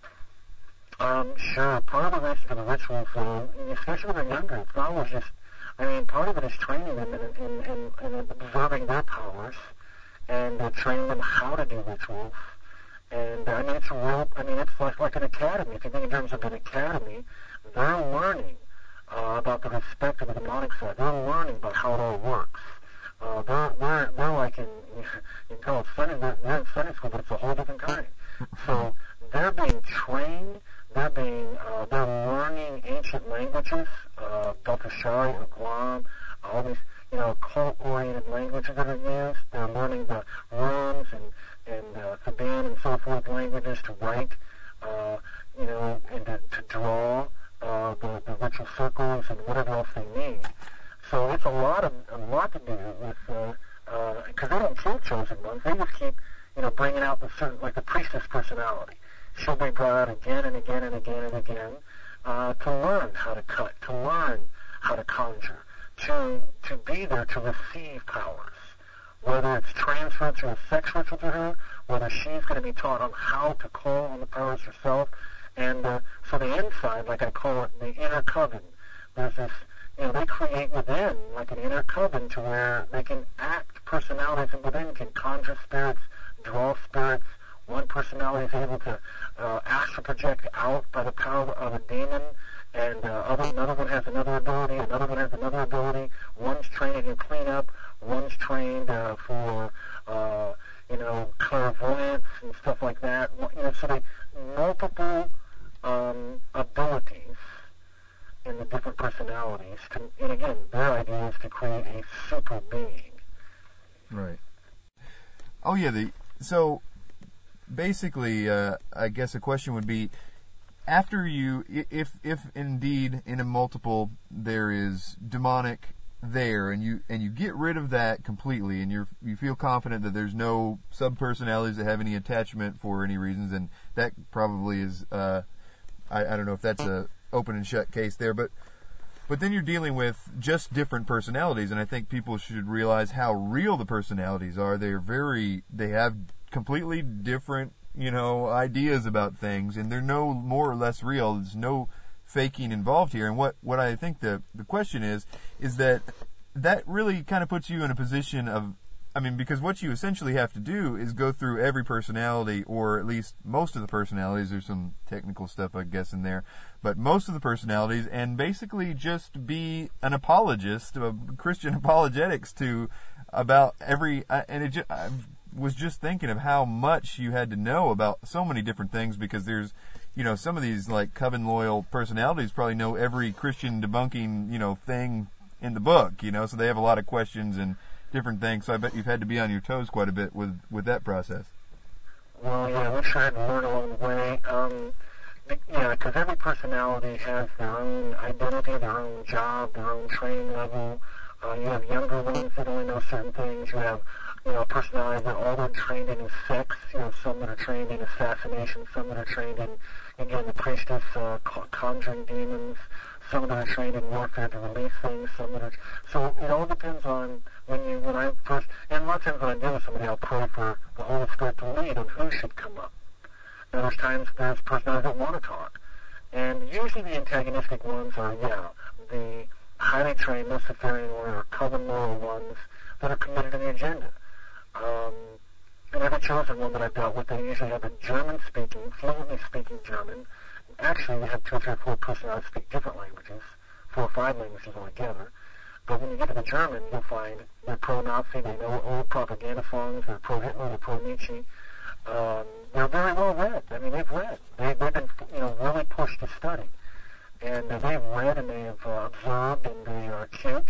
Sure. Part of the reason for the rituals, especially when they're younger, it's not always just, part of it is training them and observing their powers, and training them how to do rituals. And, it's like an academy. If you think in terms of an academy, they're learning about the respect of the demonic side. They're learning about how it all works. They're like you call it Sunday, they're in Sunday school, but it's a whole different kind. So they're being trained. They're learning ancient languages, Belteshazzar, Guam, all these, occult-oriented languages that are used. They're learning the runes and Theban and so forth languages to write, and to draw the ritual circles and whatever else they need. So it's a lot to do with, because they don't kill chosen ones. They just keep, bringing out the certain, like the priestess personality. She'll be brought out again and again and again and again to learn how to cut, to learn how to conjure, to be there to receive powers. Whether it's transferred through a sex ritual to her, whether she's going to be taught on how to call on the powers herself. And so the inside, like I call it, the inner coven, there's this, they create within like an inner coven to where they can act personalities, and within can conjure spirits, draw spirits. One personality is able to astral project out by the power of a demon, and another one has another ability, another one has another ability. One's trained in cleanup, one's trained for clairvoyance and stuff like that. So they multiple abilities in the different personalities. And again, their idea is to create a super being. Right. Oh yeah. So basically, I guess a question would be, after you, if indeed in a multiple there is demonic there, and you get rid of that completely, and you feel confident that there's no sub-personalities that have any attachment for any reasons, and that probably is, I don't know if that's a open and shut case there, but then you're dealing with just different personalities, and I think people should realize how real the personalities are. They have completely different, ideas about things, and they're no more or less real. There's no faking involved here. And what I think the question is that really kind of puts you in a position of, because what you essentially have to do is go through every personality, or at least most of the personalities. There's some technical stuff, I guess, in there, but most of the personalities, and basically just be an apologist of Christian apologetics about every, I was just thinking of how much you had to know about so many different things, because there's, some of these like coven loyal personalities probably know every Christian debunking, thing in the book, so they have a lot of questions and different things. So I bet you've had to be on your toes quite a bit with that process. Well, yeah, we tried to learn along the way. Because every personality has their own identity, their own job, their own training level. You have younger ones that only know certain things. You have personalities that all are trained in sex. Some that are trained in assassination, some that are trained in, again, the priestess conjuring demons, some that are trained in warfare to release things, so it all depends on when I first, and a lot of times when I deal with somebody, I'll pray for the Holy Spirit to lead on who should come up. And there's times there's personalities that want to talk. And usually the antagonistic ones are, the highly trained Luciferian or coven loyal ones that are committed to the agenda. And every chosen one that I've dealt with, they usually have a fluently speaking German. Actually, we have 2, 3, 4 personalities speak different languages, 4 or 5 languages altogether. But when you get to the German, you'll find they're pro-Nazi, they know old propaganda songs, they're pro-Hitler, they're pro-Nietzsche. They're very well read. They've read. They've been, really pushed to study. and they've read and they have observed and they are cute,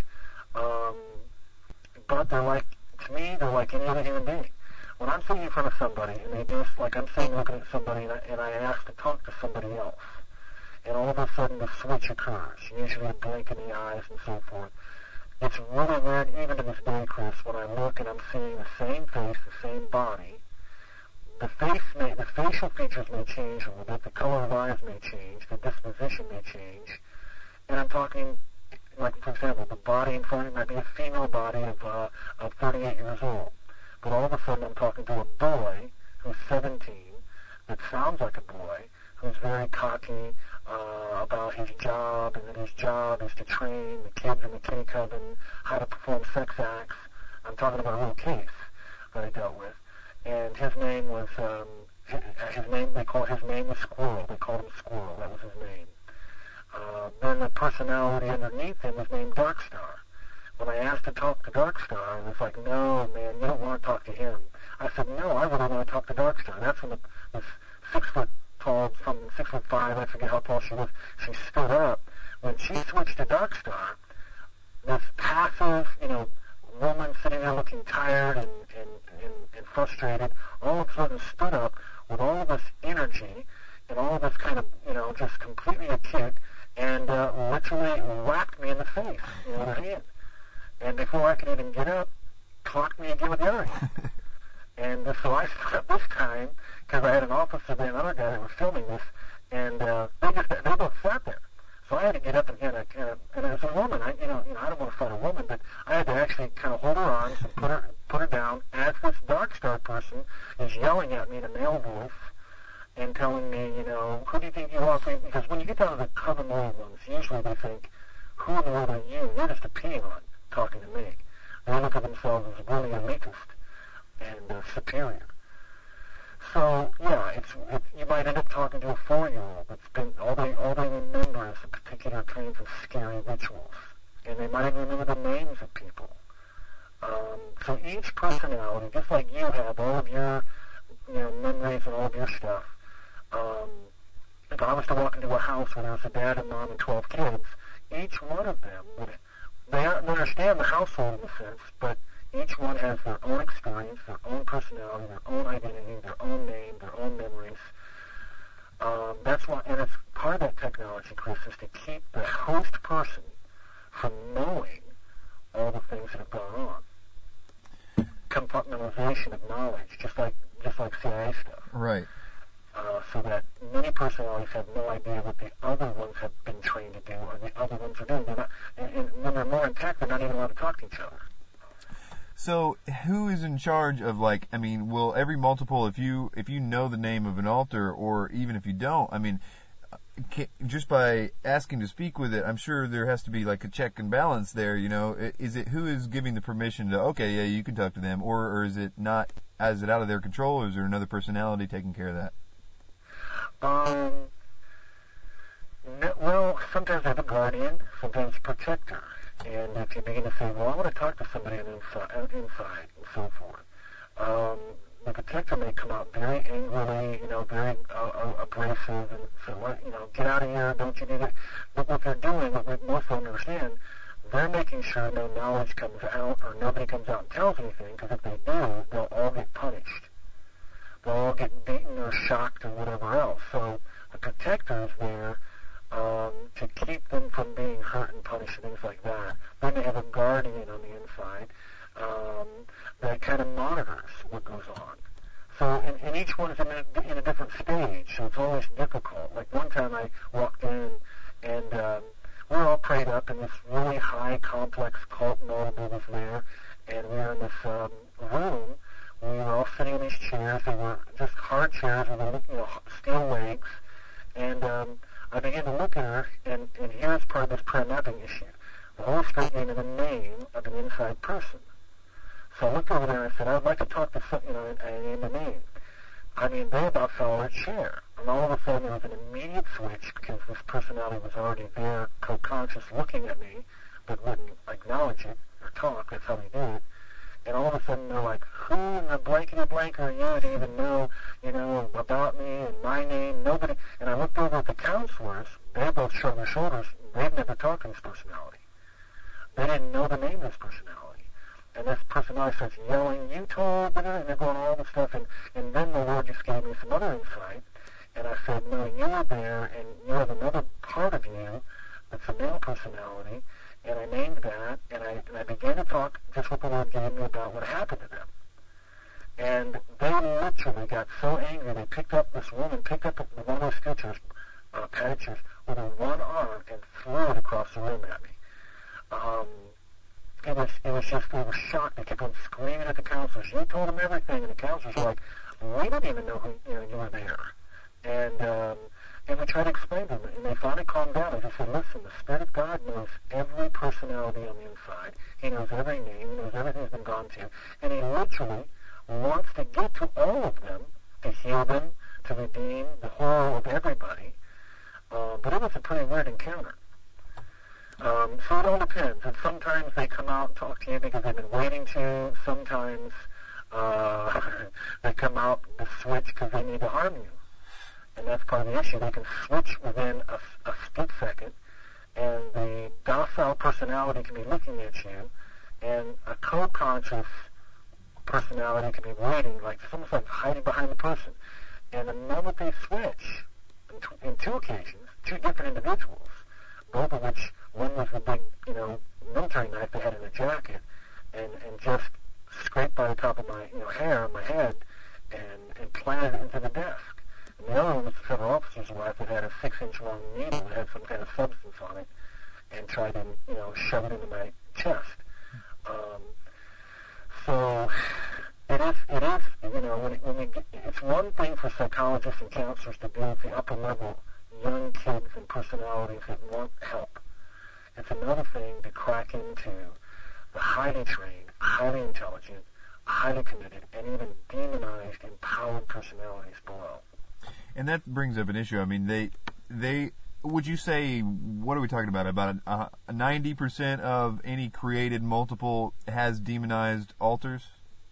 but they're like, to me, they're like any other human being. When I'm sitting in front of somebody and they just, like I'm sitting looking at somebody and I ask to talk to somebody else, and all of a sudden the switch occurs, usually a blink in the eyes and so forth. It's really weird, even to this day, Chris, when I look and I'm seeing the same face, the same body. The facial features may change a little bit, the color of eyes may change, the disposition may change, and I'm talking, like, for example, the body in front of me might be a female body of 38 years old, but all of a sudden I'm talking to a boy who's 17 that sounds like a boy, who's very cocky about his job, and that his job is to train the kids in the kitty coven how to perform sex acts. I'm talking about a real case that I dealt with. And his name was, his name was Squirrel. They called him Squirrel. That was his name. Then the personality underneath him was named Darkstar. When I asked to talk to Darkstar, it was like, no, man, you don't want to talk to him. I said, no, I really want to talk to Darkstar. That's when this 6 foot tall, from 6'5", I forget how tall she was, she stood up. When she switched to Darkstar, this passive, woman sitting there looking tired and frustrated, all of a sudden stood up with all of this energy and all of this kind of, just completely acute, and literally whacked me in the face with her hand. And before I could even get up, clocked me again with the other hand. And so I stood up this time, because I had an officer there and another guy that were filming this, and they both sat there. So I had to get up and as a woman, I don't want to fight a woman, but I had to actually kind of hold her arms and put her down as this Darkstar person is yelling at me in a male voice and telling me, who do you think you are? Because when you get down to the common old ones, usually they think, who in the world are you? You're just a peon talking to me. They look at themselves as really elitist and superior. So yeah, you might end up talking to a 4-year-old that's been all they remember is a particular kinds of scary rituals, and they might even remember the names of people. So each personality, just like you have all of your memories and all of your stuff. If I was to walk into a house where there was a dad and mom and 12 kids, each one of them they understand the household in a sense, but each one has their own experience, their own personality, their own identity, their own name, their own memories. That's why, and it's part of that technology, Chris, is to keep the host person from knowing all the things that have gone on. Compartmentalization of knowledge, just like CIA stuff. Right. So that many personalities have no idea what the other ones have been trained to do, or the other ones are doing. They're not, and when they're more intact, they're not even allowed to talk to each other. So who is in charge of, will every multiple, if you know the name of an alter, or even if you don't, just by asking to speak with it, I'm sure there has to be like a check and balance there, is it who is giving the permission to, okay, yeah, you can talk to them, or is it not, is it out of their control, or is there another personality taking care of that? Well, sometimes I have a guardian, sometimes a protector. And if you begin to say, well, I want to talk to somebody inside and so forth, the protector may come out very angrily, very abrasive, and so, get out of here, don't you do that? But what they're doing, what most don't understand, they're making sure no knowledge comes out or nobody comes out and tells anything, because if they do, they'll all get punished. They'll all get beaten or shocked or whatever else. So the protector is there to keep them from being hurt and punished and things like that. Then they have a guardian on the inside that kind of monitors what goes on. So, and each one is in a different stage, so it's always difficult. Like one time I walked in and we were all prayed up, and this really high, complex cult multiple was there, and we were in this room. We were all sitting in these chairs. They were just hard chairs with steel legs, and I began to look at her, and here's part of this prayer mapping issue. The Holy Spirit gave me the name of an inside person. So I looked over there and I said, I'd like to talk to some, and I named the name. They about fell out of their chair. And all of a sudden there was an immediate switch, because this personality was already there, co-conscious, looking at me, but wouldn't acknowledge it or talk. That's how they do it. And all of a sudden they're like, who in the blankety blank are you to even know, about me and my name? Nobody. And I looked over at the counselors. They both shrugged their shoulders. They've never talked to this personality. They didn't know the name of this personality. And this personality starts yelling, you told, and they're going all this stuff. And then the Lord just gave me some other insight. And I said, no, you were there, and you have another part of you that's a male personality. And I named that, and I began to talk just what the Lord gave me about what happened to them. And they literally got so angry, they picked up one of those stitchers, padded chairs, with one arm and threw it across the room at me. It was just, they were shocked. They kept on screaming at the counselors. You told them everything, and the counselors were like, we didn't even know you were there. And we tried to explain to them, and they finally calmed down. I just said, listen, the Spirit of God knows every personality on the inside. He knows every name. He knows everything that's been gone to. And He literally wants to get to all of them, to heal them, to redeem the whole of everybody. But it was a pretty weird encounter. So it all depends. And sometimes they come out and talk to you because they've been waiting to. Sometimes they come out to switch because they need to harm you. And that's part of the issue. They can switch within a split second, and the docile personality can be looking at you, and a co-conscious personality can be waiting, like it's almost like hiding behind the person. And the moment they switch, in two occasions, two different individuals, both of which, one was the big, military knife they had in a jacket, and just scraped by the top of my, hair on my head, and planted it into the desk. And the other one was the federal officer's wife that had a 6-inch long needle that had some kind of substance on it, and tried to, shove it into my chest. So it is, it's one thing for psychologists and counselors to deal with the upper level young kids and personalities that want help. It's another thing to crack into the highly trained, highly intelligent, highly committed, and even demonized, empowered personalities below. And that brings up an issue. I mean, they would you say, what are we talking about? About 90% of any created multiple has demonized alters?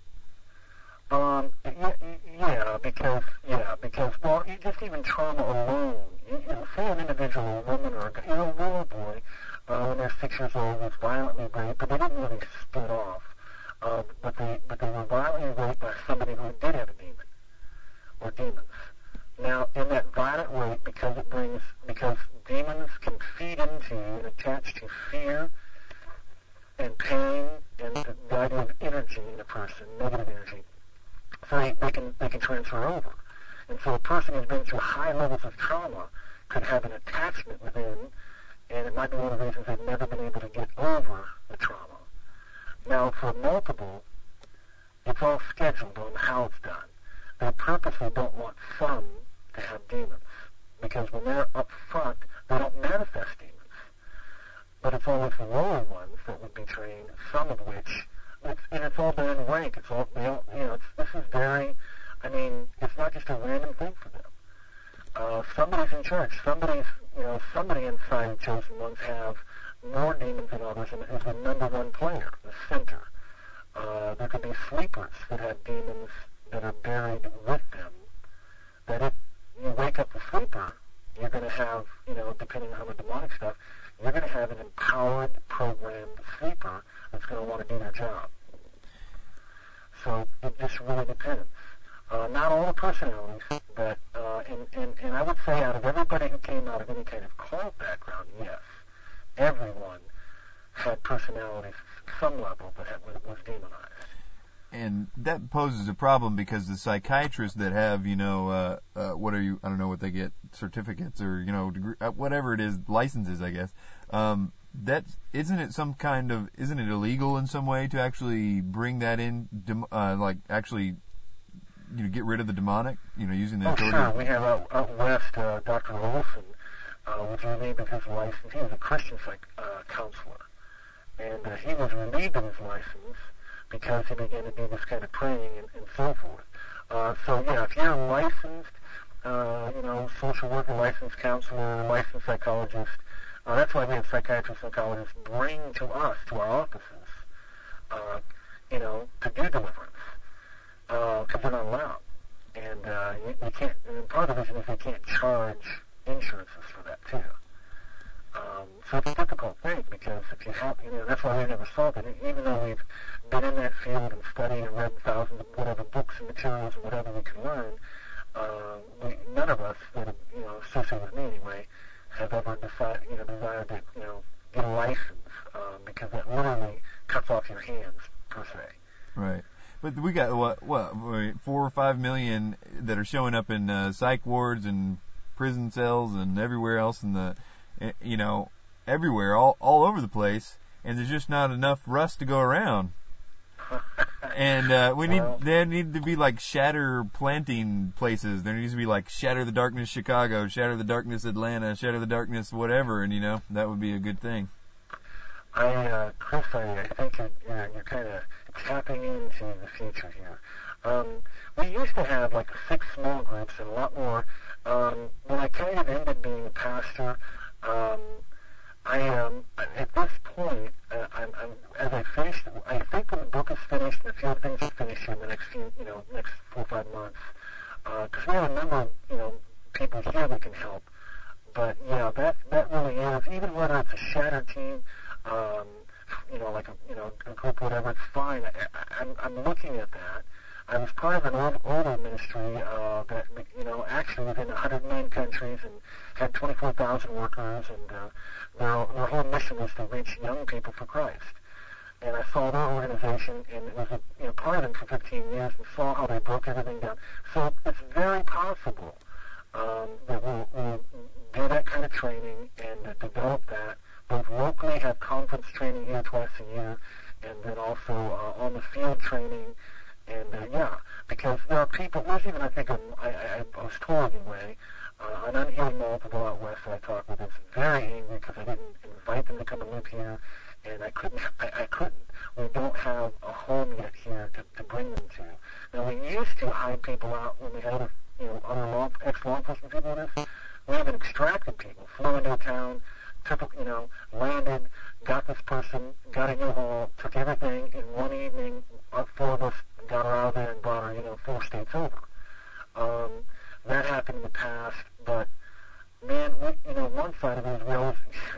Because well, just even trauma alone. Say an individual, a woman or a little boy, when they're 6 years old, was violently raped, but they didn't really split off. But they were violently raped by somebody who did have a demon or demons. Now, in that violent rape, because demons can feed into and attach to fear and pain and the idea of energy in a person, negative energy, so they can transfer over. And so a person who's been through high levels of trauma could have an attachment within, and it might be one of the reasons they've never been able to get over the trauma. Now, for multiple, it's all scheduled on how it's done. They purposely don't want some to have demons, because when they're up front, they don't manifest demons. But it's always the lower ones that would be trained, some of which, it's all done in rank. It's all, this is very, it's not just a random thing for them. Somebody's in charge. Somebody inside chosen ones have more demons than others, and is the number one player, the center. There could be sleepers that have demons that are buried with them, that if you wake up the sleeper, you're going to have, depending on the demonic stuff, you're going to have an empowered, programmed sleeper that's going to want to do their job. So it just really depends. Not all the personalities, but, and I would say out of everybody who came out of any kind of cult background, yes, everyone had personalities at some level that was demonized. And that poses a problem because the psychiatrists that have, what are you, I don't know what they get, certificates or, degree, whatever it is, licenses, I guess, isn't it illegal in some way to actually bring that in, get rid of the demonic, using the authority? Sure. We have out west, Dr. Olson, was relieved of his license. He was a Christian counselor. And he was relieved of his license because he began to do this kind of praying and so forth. So yeah, if you're a licensed, social worker, licensed counselor, licensed psychologist, that's why we have psychiatrists and psychologists bring to us, to our offices, to do deliverance, because they're not allowed. And you can't, and part of the reason is they can't charge insurances for that too. So it's a difficult thing, because if you have, that's why we never solved it. Even though we've been in that field and studied and read thousands of whatever books and materials and whatever we can learn, none of us that are, associated with me anyway, have ever desired to, get a license, because that literally cuts off your hands, per se. Right. But we got, 4 or 5 million that are showing up in psych wards and prison cells and everywhere else in the, everywhere, all over the place, and there's just not enough rust to go around. And there need to be like shatter planting places. There needs to be like Shatter the Darkness Chicago, Shatter the Darkness Atlanta, Shatter the Darkness whatever, and that would be a good thing. Chris, I think you're kind of tapping into the future here. We used to have like 6 small groups and a lot more. When I kind of ended being a pastor, at this point, as I finished, I think when the book is finished and a few other things are finished in the next next 4 or 5 months, because we have a number of, people here that can help. But yeah, that really is, even whether it's a Shatter team, like a group, whatever, it's fine. I'm looking at that. I was part of an older ministry that, actually was in 109 countries and had 24,000 workers, and their whole mission was to reach young people for Christ. And I saw their organization, and it was part of them for 15 years, and saw how they broke everything down. So it's very possible that we'll do that kind of training and develop that, both locally, have conference training here twice a year, and then also on the field training. And because there are people, there's even, I think, I was told anyway, an unhealed multiple out west that I talked with is very angry because I didn't invite them to come and live here, and I couldn't. We don't have a home yet here to bring them to. Now, we used to hide people out when we had other ex-law enforcement people with us. We even extracted people, flew into a town, took, landed, got this person, got a U-Haul, took everything in one evening, 4 of us, got her out of there and brought her, 4 states over. That happened in the past, but man, one side of it is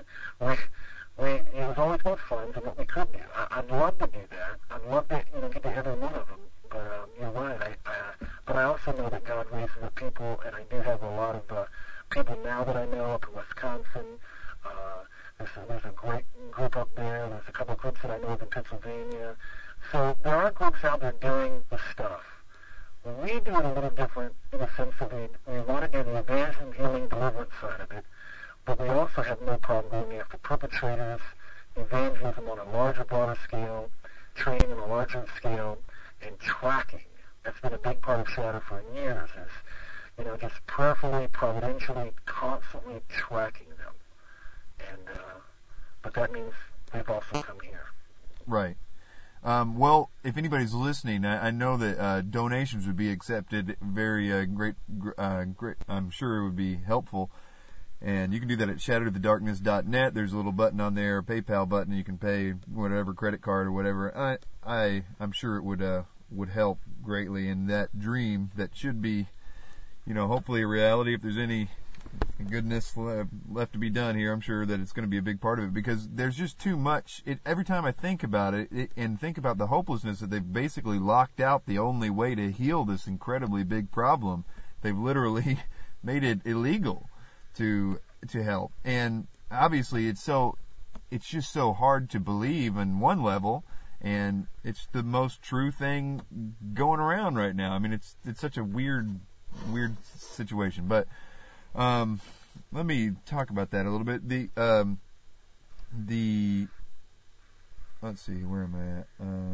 it was always about funds and what we could do. I'd love to do that. I'd love to, get to every one of them. But you're right. But I also know that God raises up people, and I do have a lot of people now that I know up in Wisconsin. There's a great group up there. There's a couple of groups that I know of in Pennsylvania. So there are groups out there doing the stuff. We do it a little different in the sense that we want to do the evangelism, healing, deliverance side of it, but we also have no problem going after perpetrators, evangelism on a larger, broader scale, training on a larger scale, and tracking. That's been a big part of Shatter for years, is, just prayerfully, providentially, constantly tracking them. And, but that means they've also come here. Right. Well, if anybody's listening, I know that donations would be accepted. Very great. I'm sure it would be helpful. And you can do that at shatterthedarkness.net. There's a little button on there, a PayPal button. You can pay whatever, credit card or whatever. I'm sure it would help greatly in that dream that should be, hopefully a reality. If there's any goodness left to be done here, I'm sure that it's going to be a big part of it, because there's just too much. Every time I think about it and think about the hopelessness that they've basically locked out the only way to heal this incredibly big problem, they've literally made it illegal to help. And obviously it's just so hard to believe on one level, and it's the most true thing going around right now. I mean, it's such a weird situation. But let me talk about that a little bit. Let's see, where am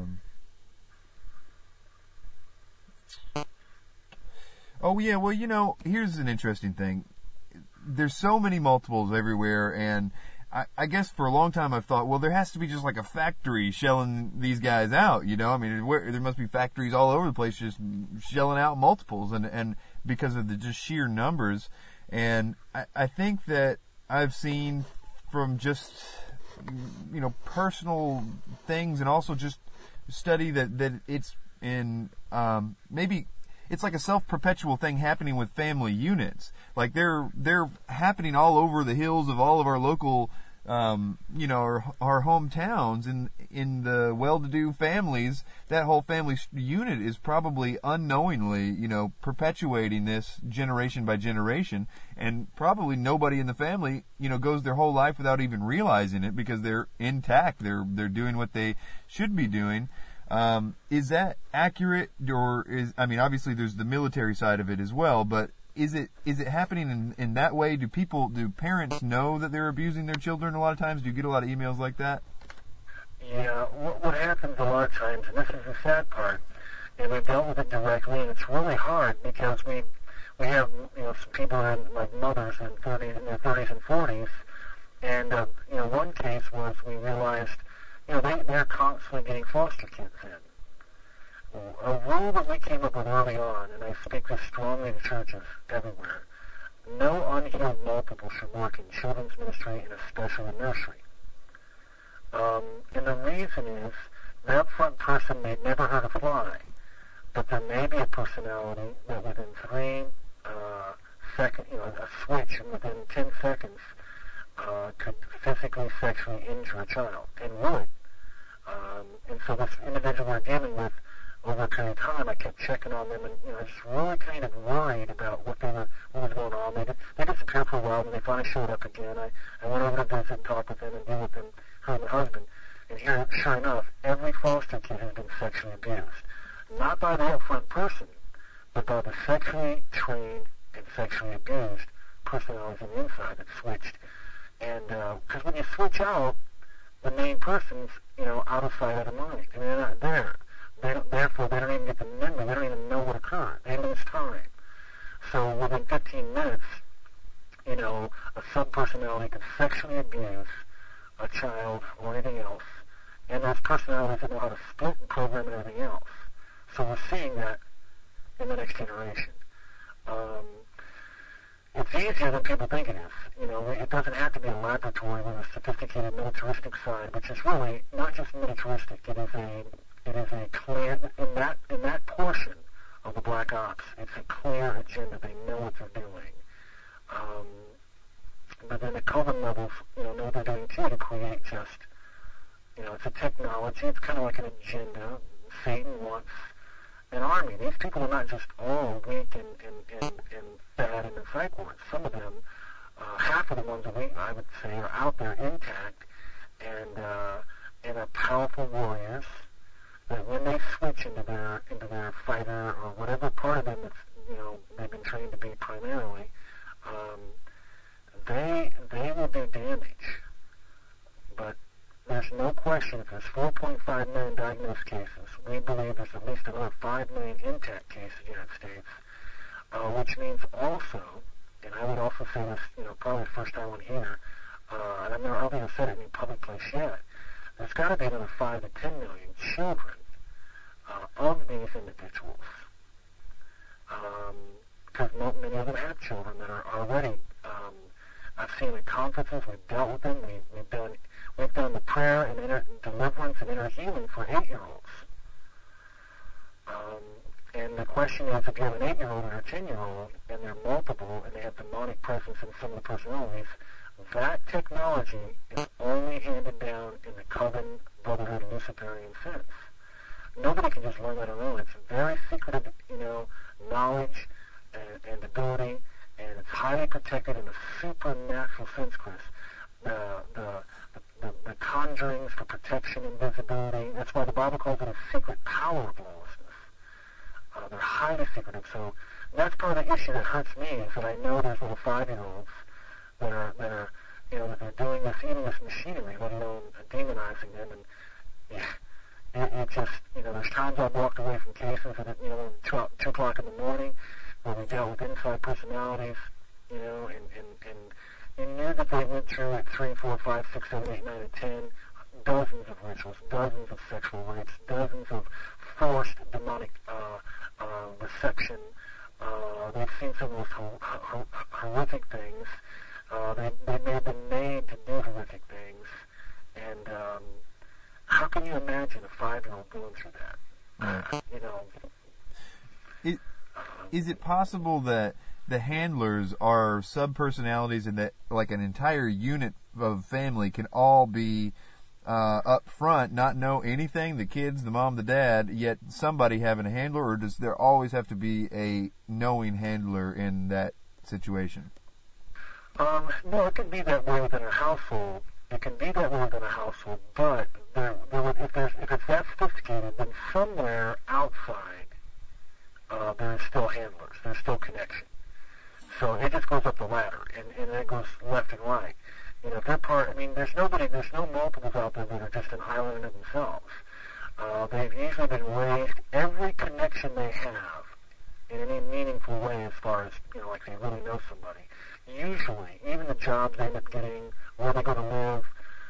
I at? Oh yeah, well, here's an interesting thing. There's so many multiples everywhere, and I guess for a long time I've thought, well, there has to be just like a factory shelling these guys out, I mean, there must be factories all over the place just shelling out multiples, and because of the just sheer numbers. And I think that I've seen from just, personal things, and also just study that it's in maybe it's like a self-perpetual thing happening with family units. Like they're happening all over the hills of all of our local, our hometowns. In the well-to-do families, that whole family unit is probably unknowingly, perpetuating this generation by generation. And probably nobody in the family, goes their whole life without even realizing it because they're intact. They're doing what they should be doing. Is that accurate, or obviously there's the military side of it as well, but is it happening in that way? Do parents know that they're abusing their children a lot of times? Do you get a lot of emails like that? Yeah, what happens a lot of times, and this is the sad part, and we've dealt with it directly, and it's really hard because we have some people like mothers in their 30s and 40s, and one case was we realized they're constantly getting foster kids in. A rule that we came up with early on, and I speak this strongly to churches everywhere, no unhealed multiple should work in children's ministry and especially nursery. And the reason is that front person may never hurt a fly, but there may be a personality that within 3 seconds, a switch, and within 10 seconds could physically, sexually injure a child, and would. And so this individual we're dealing with, over a period of time, I kept checking on them, and I was really kind of worried about what was going on. They disappeared for a while, and they finally showed up again. I went over to visit and talk with them and deal with them, her and my husband. And here, sure enough, every foster kid has been sexually abused. Not by the upfront person, but by the sexually trained and sexually abused personalities on the inside that switched. And because when you switch out, the main person's, out of sight, out of mind. I mean, they're not there. Therefore, they don't even get the memory. They don't even know what occurred. They lose time. So within 15 minutes, a subpersonality can sexually abuse a child or anything else. And there's personalities that know how to split and program and everything else. So we're seeing that in the next generation. It's easier than people think it is. It doesn't have to be a laboratory with a sophisticated militaristic side, which is really not just militaristic. It is a clear, in that portion of the Black Ops, it's a clear agenda. They know what they're doing. But then the Coven levels, know what they're doing too to create just, it's a technology. It's kind of like an agenda. Satan wants an army. These people are not just all weak and bad and psych wards. Some of them, half of the ones that I would say, are out there intact and are powerful warriors. That when they switch into their fighter or whatever part of them that's they've been trained to be primarily, they will do damage. But there's no question if there's 4.5 million diagnosed cases, we believe there's at least another 5 million intact cases in the United States, which means also, and I would also say this, probably the first time on here, and I've never even said it in a public place yet, there's got to be another 5 to 10 million children of these individuals, because many of them have children that are already. I've seen at conferences, we've dealt with them, we've done the prayer and inner deliverance and inner healing for 8-year-olds. And the question is, if you have an 8-year-old or a 10-year-old, and they're multiple, and they have demonic presence in some of the personalities, that technology is only handed down in the Coven, Brotherhood, Luciferian sense. Nobody can just learn that on their own. It's very secretive, knowledge and ability, and it's highly protected in a supernatural sense, Chris. The conjurings for protection and visibility, that's why the Bible calls it a secret power of lawlessness. They're highly secretive. So that's part of the issue that hurts me, is that I know there's little 5-year-olds that are that they're doing this, even this machinery, let alone demonizing them. And it just, there's times I've walked away from cases at 2 o'clock in the morning where we dealt with inside personalities, and knew that they went through at 3, 4, 5, 6, 7, 8, 9, and 10 dozens of rituals, dozens of sexual rapes, dozens of forced demonic reception. They've seen some of the most horrific things. They made them made to do horrific things. And how how can you imagine a 5-year-old going through that? Right. You know. Is it possible that the handlers are sub-personalities and that like an entire unit of family can all be up front, not know anything, the kids, the mom, the dad, yet somebody having a handler, or does there always have to be a knowing handler in that situation? No, it can be that way within a household. It can be that way within a household, but if it's that sophisticated, then somewhere outside there's still handlers. There's still connection. So it just goes up the ladder, and it goes left and right. You know, if they're part, I mean, there's no multiples out there that are just an island of themselves. They've usually been raised, every connection they have in any meaningful way as far as, you know, like they really know somebody. Usually, even the jobs they end up getting, where they're going to live,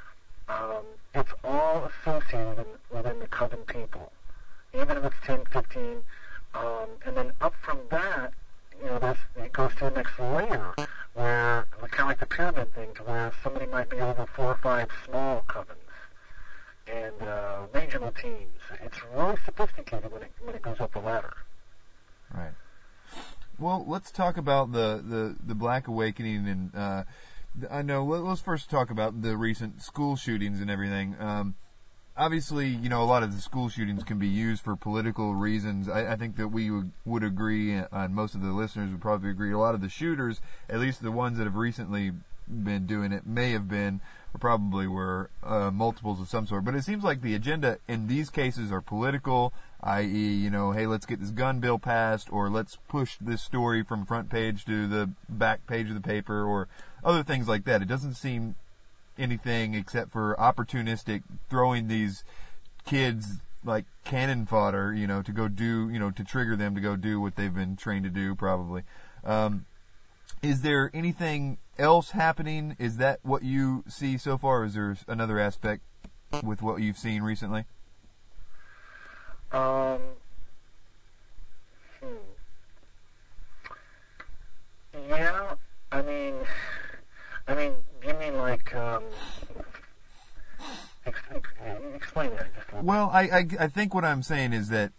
it's all associated within the coven people. Even if it's 10, 15, and then up from that, you know, it goes to the next layer, where, kind of like the pyramid thing, to where somebody might be over 4 or 5 small covens and regional teams. It's really sophisticated when it goes up the ladder. Right. Well, let's talk about the Black Awakening, and I know. Let's first talk about the recent school shootings and everything. Obviously, you know, a lot of the school shootings can be used for political reasons. I think that we would agree, and most of the listeners would probably agree, a lot of the shooters, at least the ones that have recently been doing it, may have been, or probably were, multiples of some sort. But it seems like the agenda in these cases are political, i.e., you know, hey, let's get this gun bill passed, or let's push this story from front page to the back page of the paper, or other things like that. It doesn't seem anything except for opportunistic, throwing these kids like cannon fodder, you know, to go do, you know, to trigger them to go do what they've been trained to do, probably. Is there anything else happening? Is that what you see so far? Or is there another aspect with what you've seen recently? Yeah, I mean, you mean like, explain that just a little bit. Well, I think what I'm saying is that,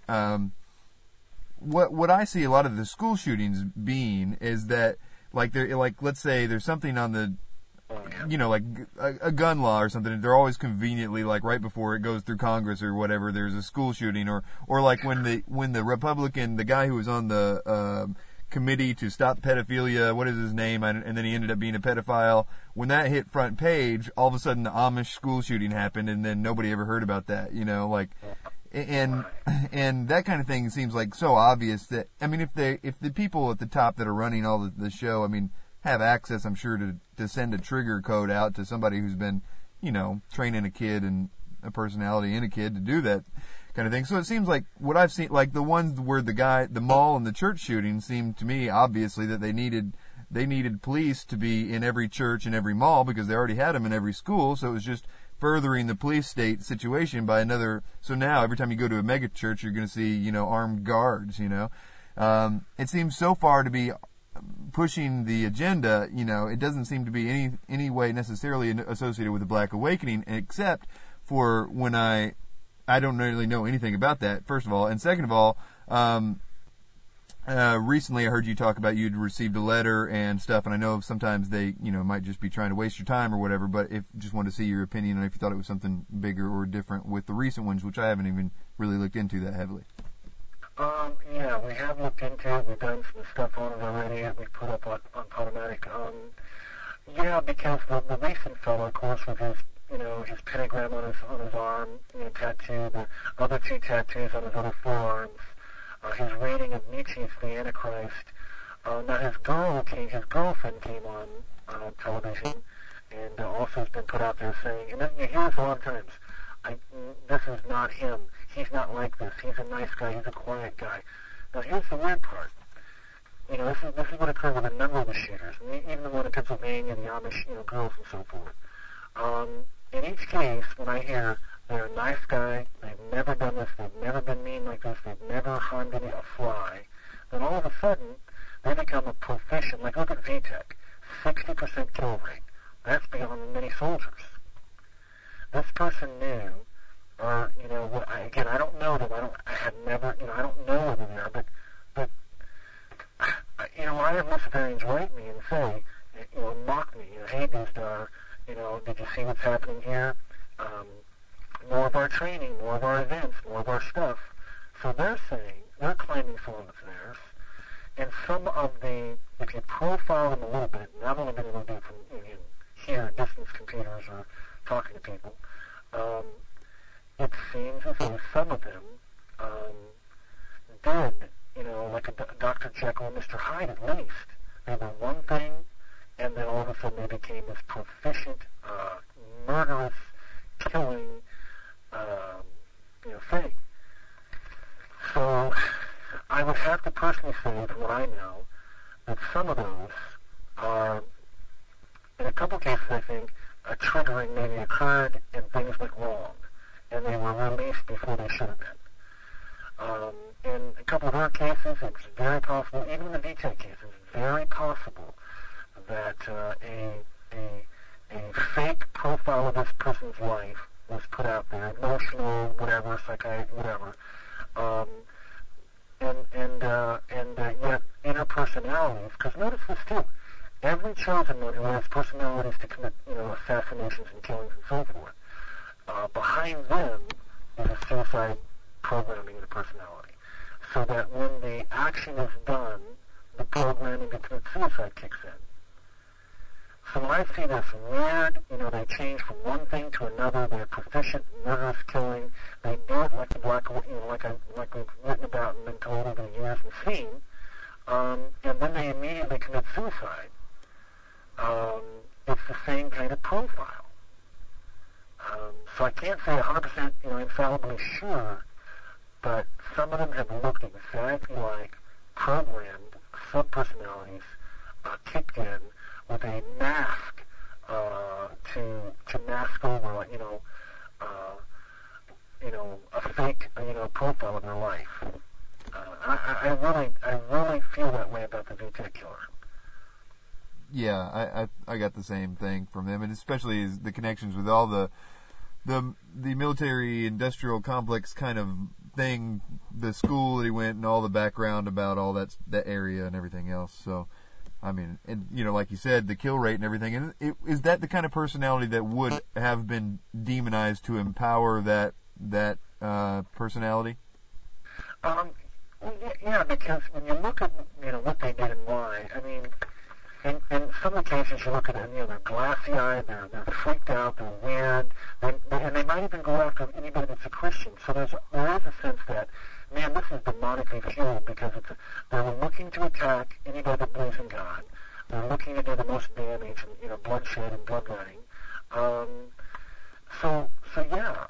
what I see a lot of the school shootings being is that, like, let's say there's something on the, you know, like a gun law or something, they're always conveniently, like, right before it goes through Congress or whatever, there's a school shooting, or like when the Republican, the guy who was on the, committee to stop pedophilia, what is his name, and then he ended up being a pedophile. When that hit front page, all of a sudden the Amish school shooting happened, and then nobody ever heard about that, you know, like, and that kind of thing seems like so obvious that, I mean, if the people at the top that are running all the show, I mean, have access, I'm sure, to send a trigger code out to somebody who's been, you know, training a kid and a personality in a kid to do that kind of thing. So it seems like what I've seen, like the ones where the mall and the church shooting seemed to me obviously that they needed police to be in every church and every mall because they already had them in every school. So it was just furthering the police state situation by another. So now every time you go to a mega church, you're going to see, you know, armed guards, you know. It seems so far to be pushing the agenda, you know. It doesn't seem to be any way necessarily associated with the Black Awakening, except for when I don't really know anything about that, first of all. And second of all, recently I heard you talk about you'd received a letter and stuff, and I know sometimes they, you know, might just be trying to waste your time or whatever, but just wanted to see your opinion on if you thought it was something bigger or different with the recent ones, which I haven't even really looked into that heavily. Yeah, we have looked into it. We've done some stuff on it already that we put up on Podomatic. Yeah, because the recent fellow, of course, with his, you know, his pentagram on his arm, you know, tattoo, the other 2 tattoos on his other forearms, his reading of Nietzsche's The Antichrist. Now his girlfriend came on television, and also has been put out there saying, and then you hear this a lot of times, this is not him. He's not like this. He's a nice guy. He's a quiet guy. Now here's the weird part. You know, this is what occurred with a number of the shooters, even the one in Pennsylvania, the Amish, you know, girls and so forth. In each case, when I hear they're a nice guy, they've never done this, they've never been mean like this, they've never harmed a fly, then all of a sudden they become a proficient. Like, look at VTech, 60% kill rate. That's beyond many soldiers. This person knew are, I don't know them. I have never, I don't know whether they are, but I have Luciferians write me and say, mock me, hey, Dizdar, did you see what's happening here? More of our training, more of our events, more of our stuff. So they're claiming some of it's theirs. And some of if you profile them a little bit, and I've only been able to do it from here, distance computers or talking to people, it seems as though some of them did, like a Dr. Jekyll and Mr. Hyde at least. They were one thing, and then all of a sudden they became this proficient, murderous, killing thing. So I would have to personally say, from what I know, that some of those are, in a couple cases, I think, a triggering maybe occurred and things went wrong, and they were released before they should have been. In a couple of other cases, it's very possible, even in the VTech case, it's very possible that a fake profile of this person's life was put out there, emotional, whatever, psychiatric, whatever, and yet interpersonalities, because notice this too, every chosen one who has personalities to commit, assassinations and killings and so forth, behind them is a suicide programming of the personality, so that when the action is done, the programming to commit suicide kicks in. So when I see this weird, they change from one thing to another, they're proficient in murderous killing, they do it like the black, like we've written about and been told over the years and seen, and then they immediately commit suicide. It's the same kind of profile. So I can't say 100%, infallibly sure, but some of them have looked exactly like programmed subpersonalities kicked in with a mask to mask over, a fake, profile of their life. I really feel that way about the VTech killer. Yeah, I got the same thing from them, and especially the connections with all the military industrial complex kind of thing, the school that he went, and all the background about all that area and everything else. So, I mean, and like you said, the kill rate and everything. And is that the kind of personality that would have been demonized to empower that personality? Yeah, because when you look at what they did and why, I mean, in some of the cases you look at it, they're glassy-eyed, they're freaked out, they're weird, and they might even go after anybody that's a Christian. So there is a sense that, man, this is demonically fueled because they're looking to attack anybody that believes in God. They're looking to do the most damage and bloodshed and bloodletting. So yeah,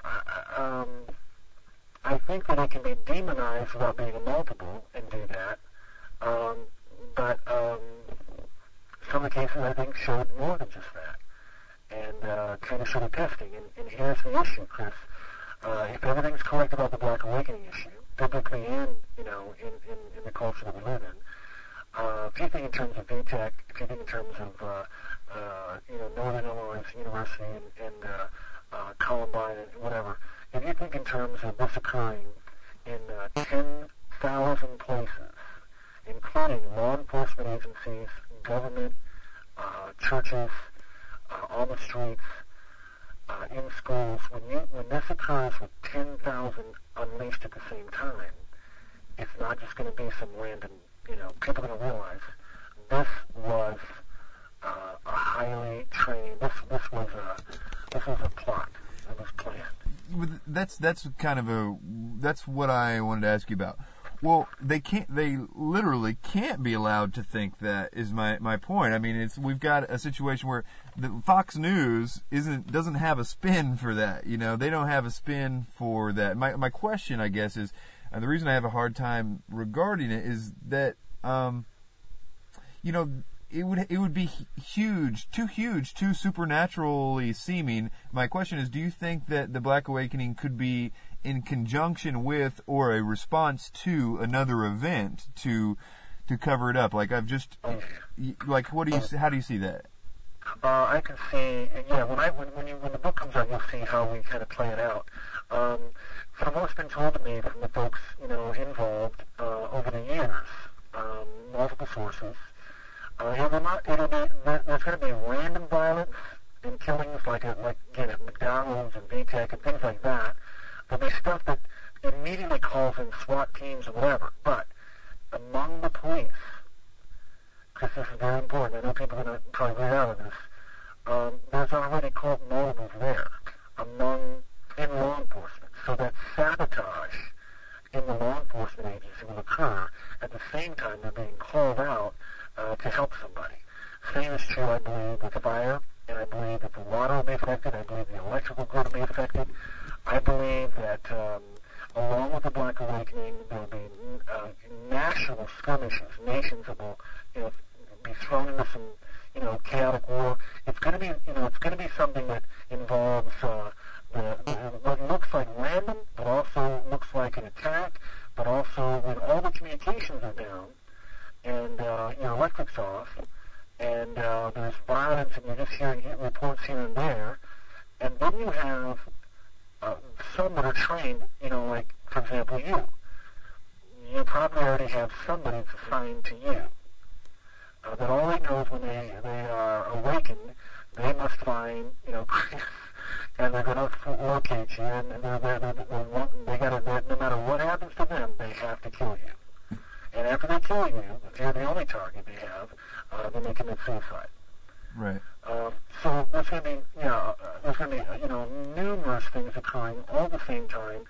I think that it can be demonized without being a multiple and do that. But some of the cases I think showed more than just that, and kind of showed a testing. And here's the issue, Chris. If everything's correct about the Black Awakening issue, biblically and in the culture that we live in, if you think in terms of VTech, if you think in terms of Northern Illinois University and Columbine and whatever, if you think in terms of this occurring in 10,000 places, including law enforcement agencies, government, churches, on the streets, in schools, when this occurs with 10,000 unleashed at the same time, it's not just going to be some random, people are going to realize this was a highly trained, this was a plot that was planned. That's what I wanted to ask you about. Well, they literally can't be allowed to think that, is my point. I mean, we've got a situation where the Fox News doesn't have a spin for that. They don't have a spin for that. My question, I guess, is, and the reason I have a hard time regarding it is that, it would be huge, too supernaturally seeming. My question is, do you think that the Black Awakening could be in conjunction with or a response to another event to cover it up? Like how do you see that? I can see, when the book comes out, you'll see how we kind of play it out. From what's been told to me from the folks, involved over the years, multiple sources, there's going to be random violence and killings like again at McDonald's and VTech and things like that. There'll be stuff that immediately calls in SWAT teams or whatever. But among the police, because this is very important, I know people are going to probably read out of this, there's already cult multiples there in law enforcement. So that sabotage in the law enforcement agency will occur at the same time they're being called out to help somebody. Same is true, I believe, with fire, and I believe that the water will be affected. I believe the electrical grid will be affected. I believe that along with the Black Awakening, there will be national skirmishes, nations that will, be thrown into some, chaotic war. It's going to be, it's going to be something that involves what looks like random, but also looks like an attack, but also when all the communications are down and your electric's off, and there's violence, and you're just hearing reports here and there, and then you have some that are trained, like, for example, you probably already have somebody that's assigned to you. That all they know is when they are awakened, they must find, and they're going to locate you, and they got to, no matter what happens to them, they have to kill you. And after they kill you, if you're the only target they have, then they commit suicide. Right. So there's going to be, numerous things occurring all at the same time.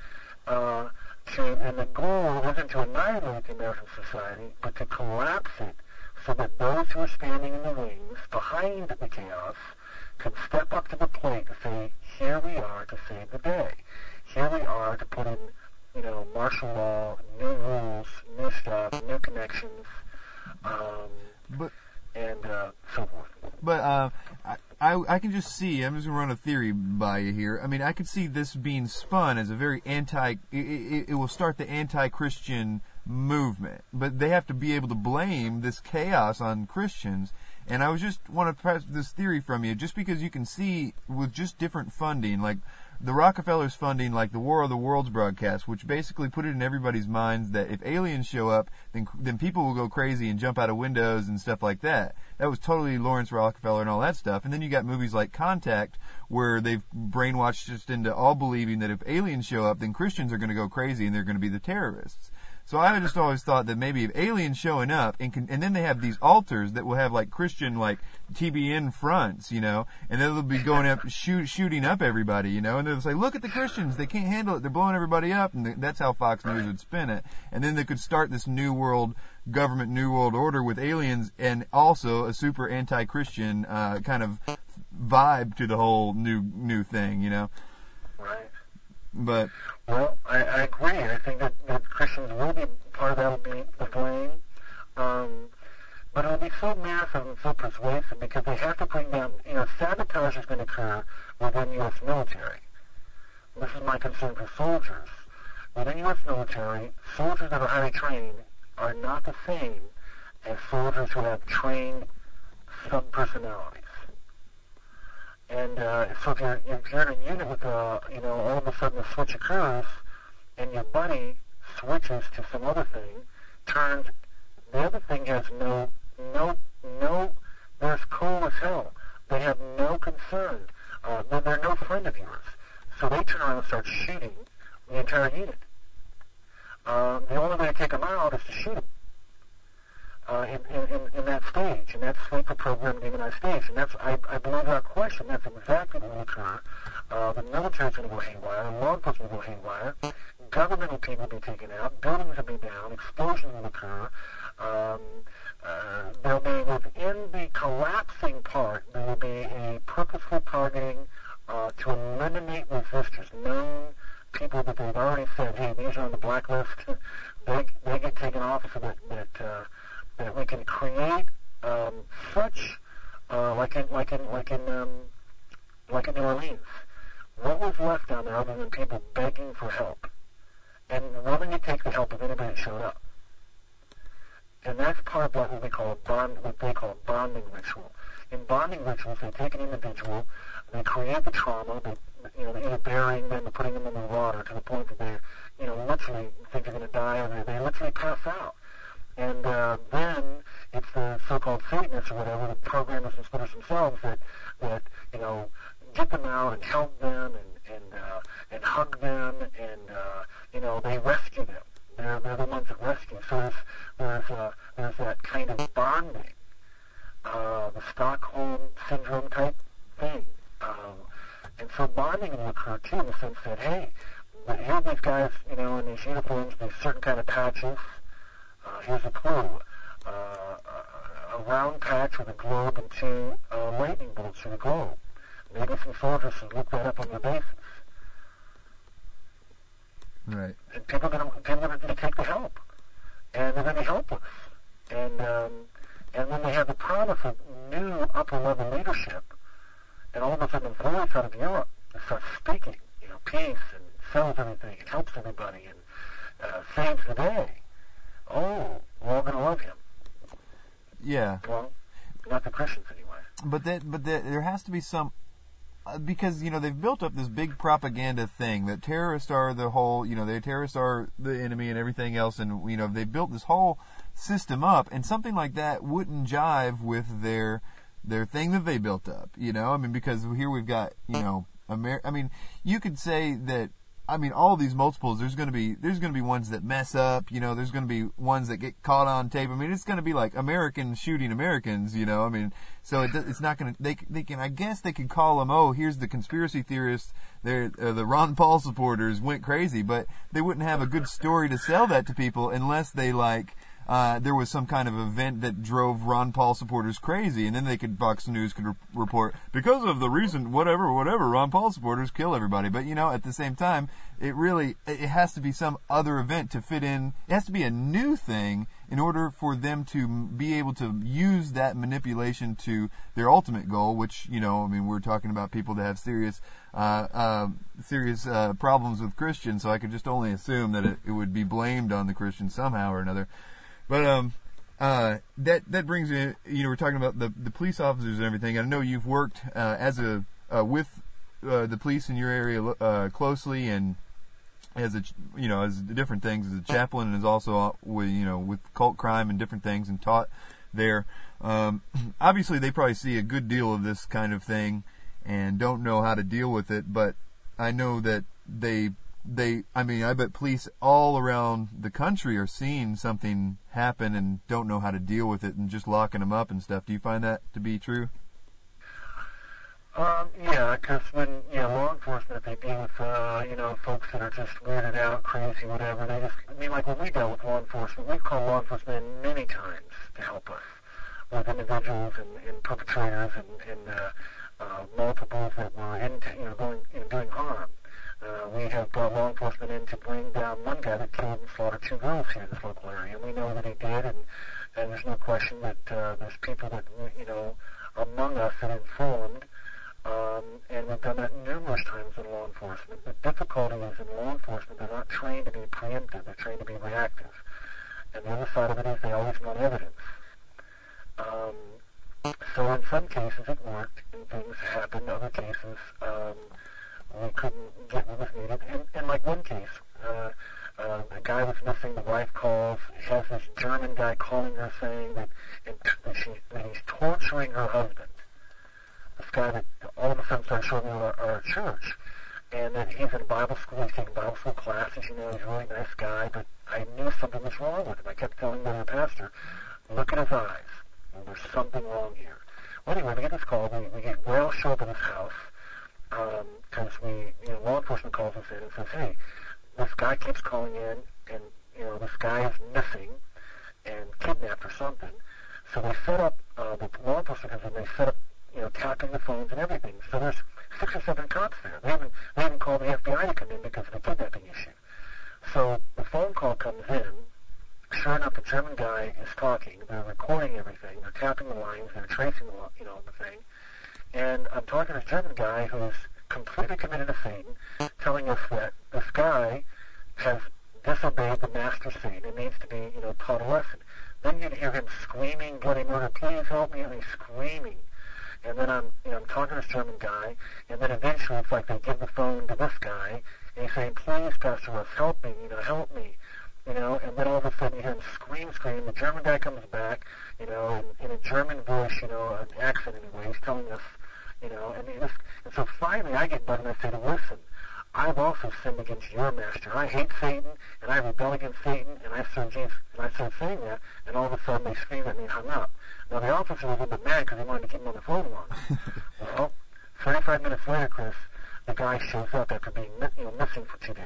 And the goal isn't to annihilate the American society, but to collapse it so that those who are standing in the wings behind the chaos can step up to the plate and say, here we are to save the day. Here we are to put in, martial law, new rules, new stuff, new connections, and so forth. But I can just see, I'm just going to run a theory by you here. I mean, I could see this being spun as a very it will start the anti-Christian movement. But they have to be able to blame this chaos on Christians. And I just want to press this theory from you, just because you can see with just different funding, like the Rockefellers funding, like the War of the Worlds broadcast, which basically put it in everybody's minds that if aliens show up, then people will go crazy and jump out of windows and stuff like that. That was totally Lawrence Rockefeller and all that stuff. And then you got movies like Contact, where they've brainwashed just into all believing that if aliens show up, then Christians are going to go crazy and they're going to be the terrorists. So I just always thought that maybe if aliens showing up, and then they have these altars that will have like Christian, like TBN fronts, and then they'll be going up, shooting up everybody, and they'll say, look at the Christians, they can't handle it, they're blowing everybody up, and that's how Fox News would spin it. And then they could start this new world government, new world order with aliens, and also a super anti-Christian kind of vibe to the whole new thing, Right. But well, I agree. I think that Christians will be part of that. Will be the blame, but it'll be so massive and so persuasive because they have to bring down. Sabotage is going to occur within U.S. military. This is my concern for soldiers. Within U.S. military, soldiers that are highly trained are not the same as soldiers who have trained sub-personalities. And so if you're in a unit with, all of a sudden a switch occurs, and your buddy switches to some other thing, the other thing has they're cool as hell. They have no concern. They're no friend of yours. So they turn around and start shooting the entire unit. The only way to take them out is to shoot them. In that stage, and that's sleeper program demonized stage, and that's, I believe without question, that's exactly what will occur. The military's going to go haywire, law enforcement will go haywire, governmental people will be taken out, buildings will be down, explosions will occur. There'll be, within the collapsing part, there will be a purposeful targeting to eliminate resistors, known people that they've already said, hey, these are on the blacklist, they get taken off so that we can create such like in New Orleans. What was left down there other than people begging for help and willing to take the help of anybody that showed up? And that's part of what they call a bonding ritual. In bonding rituals, they take an individual, they create the trauma, they're either burying them or putting them in the water to the point that they, literally think they're going to die, or they literally pass out. And then it's the so-called Satanists or whatever, the programmers and spitters themselves that get them out and help them and hug them, and they rescue them. They're the ones that rescue. So there's that kind of bonding, the Stockholm syndrome type thing. And so bonding will occur too, in the sense that, hey, here are these guys, in these uniforms, these certain kind of patches. Here's a clue. A round patch with a globe and two lightning bolts in the globe. Maybe some soldiers should look that up on their bases. Right. And people are going to take the help. And they're going to help us. And when they have the promise of new upper-level leadership, and all of a sudden a voice out of Europe starts speaking, peace, and sells everything, and helps everybody, and saves the day. Oh, we're all going to love him. Yeah. Well, not the Christians anyway. But there has to be some, because they've built up this big propaganda thing that terrorists are the whole, terrorists are the enemy and everything else, and they've built this whole system up, and something like that wouldn't jive with their thing that they built up. Because here we've got you could say that. All these multiples, there's going to be ones that mess up, there's going to be ones that get caught on tape. It's going to be like Americans shooting Americans, so it's not going to, they can, I guess they could call them, oh, here's the conspiracy theorists, they're, the Ron Paul supporters went crazy, but they wouldn't have a good story to sell that to people unless they there was some kind of event that drove Ron Paul supporters crazy, and then Fox News could report, because of the recent whatever, Ron Paul supporters kill everybody. But, at the same time, it has to be some other event to fit in. It has to be a new thing in order for them to be able to use that manipulation to their ultimate goal, which, we're talking about people that have serious problems with Christians, so I could just only assume that it would be blamed on the Christians somehow or another. But that brings me. We're talking about the police officers and everything. I know you've worked with the police in your area closely, and as different things as a chaplain, and as also with cult crime and different things, and taught there. Obviously, they probably see a good deal of this kind of thing and don't know how to deal with it. But I know that I bet police all around the country are seeing something happen and don't know how to deal with it and just locking them up and stuff. Do you find that to be true? Yeah, because when, law enforcement, they deal with, folks that are just weirded out, crazy, whatever, they just, like when we dealt with law enforcement, we've called law enforcement in many times to help us with individuals and perpetrators and multiples that were doing harm. We have brought law enforcement in to bring down one guy that killed and slaughtered 2 girls here in this local area. And we know that he did, and there's no question that there's people that, among us that informed, and we've done that numerous times in law enforcement. The difficulty is in law enforcement, they're not trained to be preemptive, they're trained to be reactive. And the other side of it is they always want evidence. So in some cases it worked, and things happened. In other cases, we couldn't get what was needed. And like one case, a guy was missing, the wife calls, has this German guy calling her saying that he's torturing her husband. This guy that all of a sudden started showing me our church. And that he's in Bible school, he's taking Bible school classes, he's a really nice guy, but I knew something was wrong with him. I kept telling the pastor, look at his eyes, and there's something wrong here. Well, anyway, we get this call, we get Wales show up at his house, because law enforcement calls us in and says, hey, this guy keeps calling in, and, this guy is missing and kidnapped or something. So they set up, the law enforcement comes in, they set up, tapping the phones and everything. So there's 6 or 7 cops there. They haven't called the FBI to come in because of the kidnapping issue. So the phone call comes in. Sure enough, the German guy is talking. They're recording everything. They're tapping the lines. They're tracing the thing. And I'm talking to this German guy who's completely committed to Satan, telling us that this guy has disobeyed the master Satan and needs to be, taught a lesson. Then you'd hear him screaming, bloody murder, please help me, and he's screaming. And then I'm talking to this German guy, and then eventually it's like they give the phone to this guy, and he's saying, please, Pastor Russ, help me, help me. And then all of a sudden you hear him scream. The German guy comes back, in a German voice, an accent anyway. He's telling us, and so finally I get done and I say, listen, I've also sinned against your master. I hate Satan, and I rebel against Satan, and I serve Jesus. And I started saying that, and all of a sudden they screamed at me and hung up. Now the officer was a bit mad because he wanted to keep him on the phone longer. Well, 35 minutes later, Chris, the guy shows up after being missing for 2 days.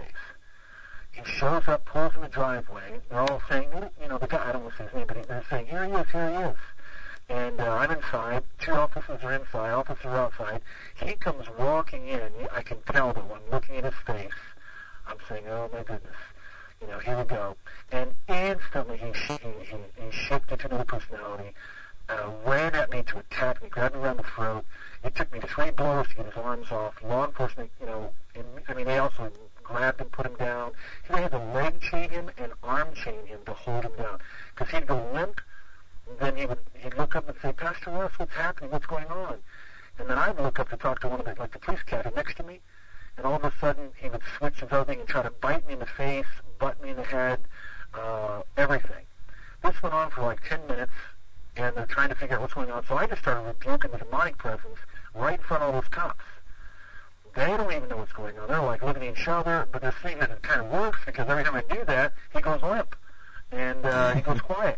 He shows up, pulls in the driveway. They're all saying, the guy, I don't want to say his name, but they're saying, here he is. And I'm inside. 2 officers are inside. Officers are outside. He comes walking in. I can tell that when looking at his face, I'm saying, oh my goodness, here we go. And instantly he shifted to another personality, ran at me to attack me, grabbed me around the throat. It took me 3 blows to get his arms off. Law enforcement, they also grabbed him, put him down. They had to leg chain him and arm chain him to hold him down. Because he'd go limp, then he'd look up and say, Pastor Russ, what's happening? What's going on? And then I'd look up to talk to one of the police captain next to me, and all of a sudden he would switch his other thing and try to bite me in the face, butt me in the head, everything. This went on for 10 minutes, and they're trying to figure out what's going on. So I just started rebuking the demonic presence right in front of all those cops. They don't even know what's going on. They're looking at each other, but they're seeing that it kind of works because every time I do that, he goes limp, and he goes quiet.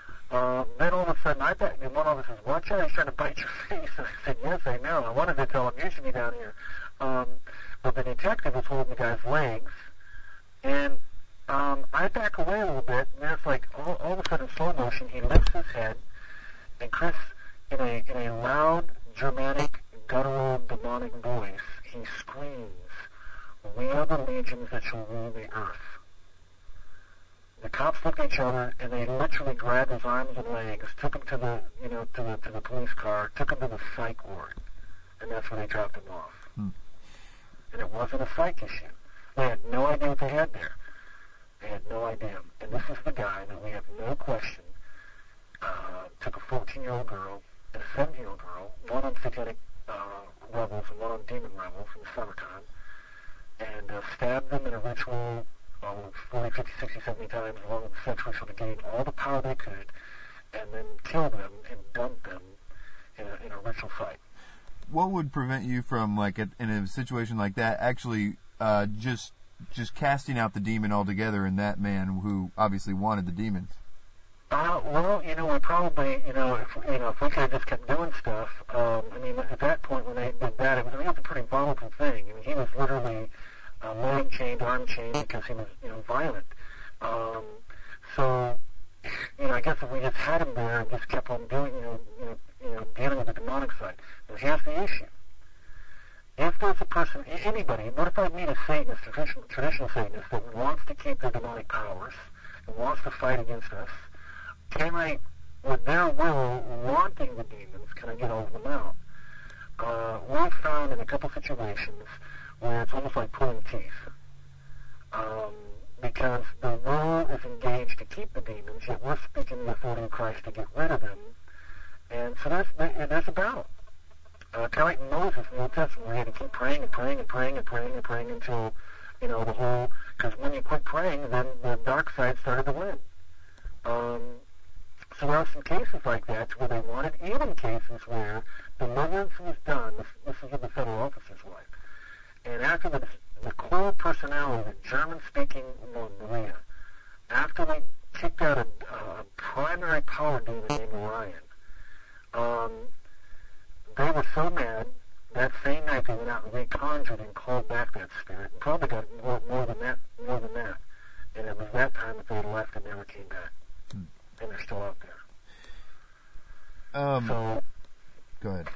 Then all of a sudden, one of us says, watch out, he's trying to bite your face. And I said, yes, I know. I wanted to tell him, you should be down here. But the detective was holding the guy's legs, and I back away a little bit, and there's all of a sudden, in slow motion, he lifts his head, and Chris, in a loud, Germanic, guttural, demonic voice, he screams, we are the legions that shall rule the earth. The cops looked at each other, and they literally grabbed his arms and legs, took him to the police car, took him to the psych ward, and that's where they dropped him off. And it wasn't a psych issue. They had no idea what they had there. They had no idea. And this is the guy that we have no question took a 14-year-old girl and a 7-year-old girl, one on satanic rebels and one on demon rebels in the summertime, and stabbed them in a ritual 40, 50, 60, 70 times along with the sex ritual to gain all the power they could, and then kill them and dump them in a ritual fight. What would prevent you from, in a situation like that, actually just casting out the demon altogether in that man who obviously wanted the demons? We probably, if we could have just kept doing stuff, at that point when they did that, it was a pretty volatile thing. He was literally leg chained, arm chained because he was, violent. So, I guess if we just had him there and just kept on doing, dealing with the demonic side. But here's the issue. If there's a person, anybody, what if I meet a Satanist, traditional Satanist, that wants to keep their demonic powers and wants to fight against us, can I, with their will, wanting the demons, can I get all of them out? We've found in a couple situations where it's almost like pulling teeth. Because the will is engaged to keep the demons, yet we're speaking the authority of Christ to get rid of them. And so there's a battle. Kind of like Moses in the Old Testament, where he had to keep praying and praying and praying and praying and praying until, the whole, because when you quit praying, then the dark side started to win. So there are some cases like that where they wanted, even cases where deliverance was done. This is with the federal officer's wife. And after the core personality, the German-speaking woman, Maria, after they kicked out a primary power demon named Orion, they were so mad, that same night they went out and reconjured and called back that spirit, and probably got more than that. And it was that time that they left and never came back. And they're still out there. So, go ahead.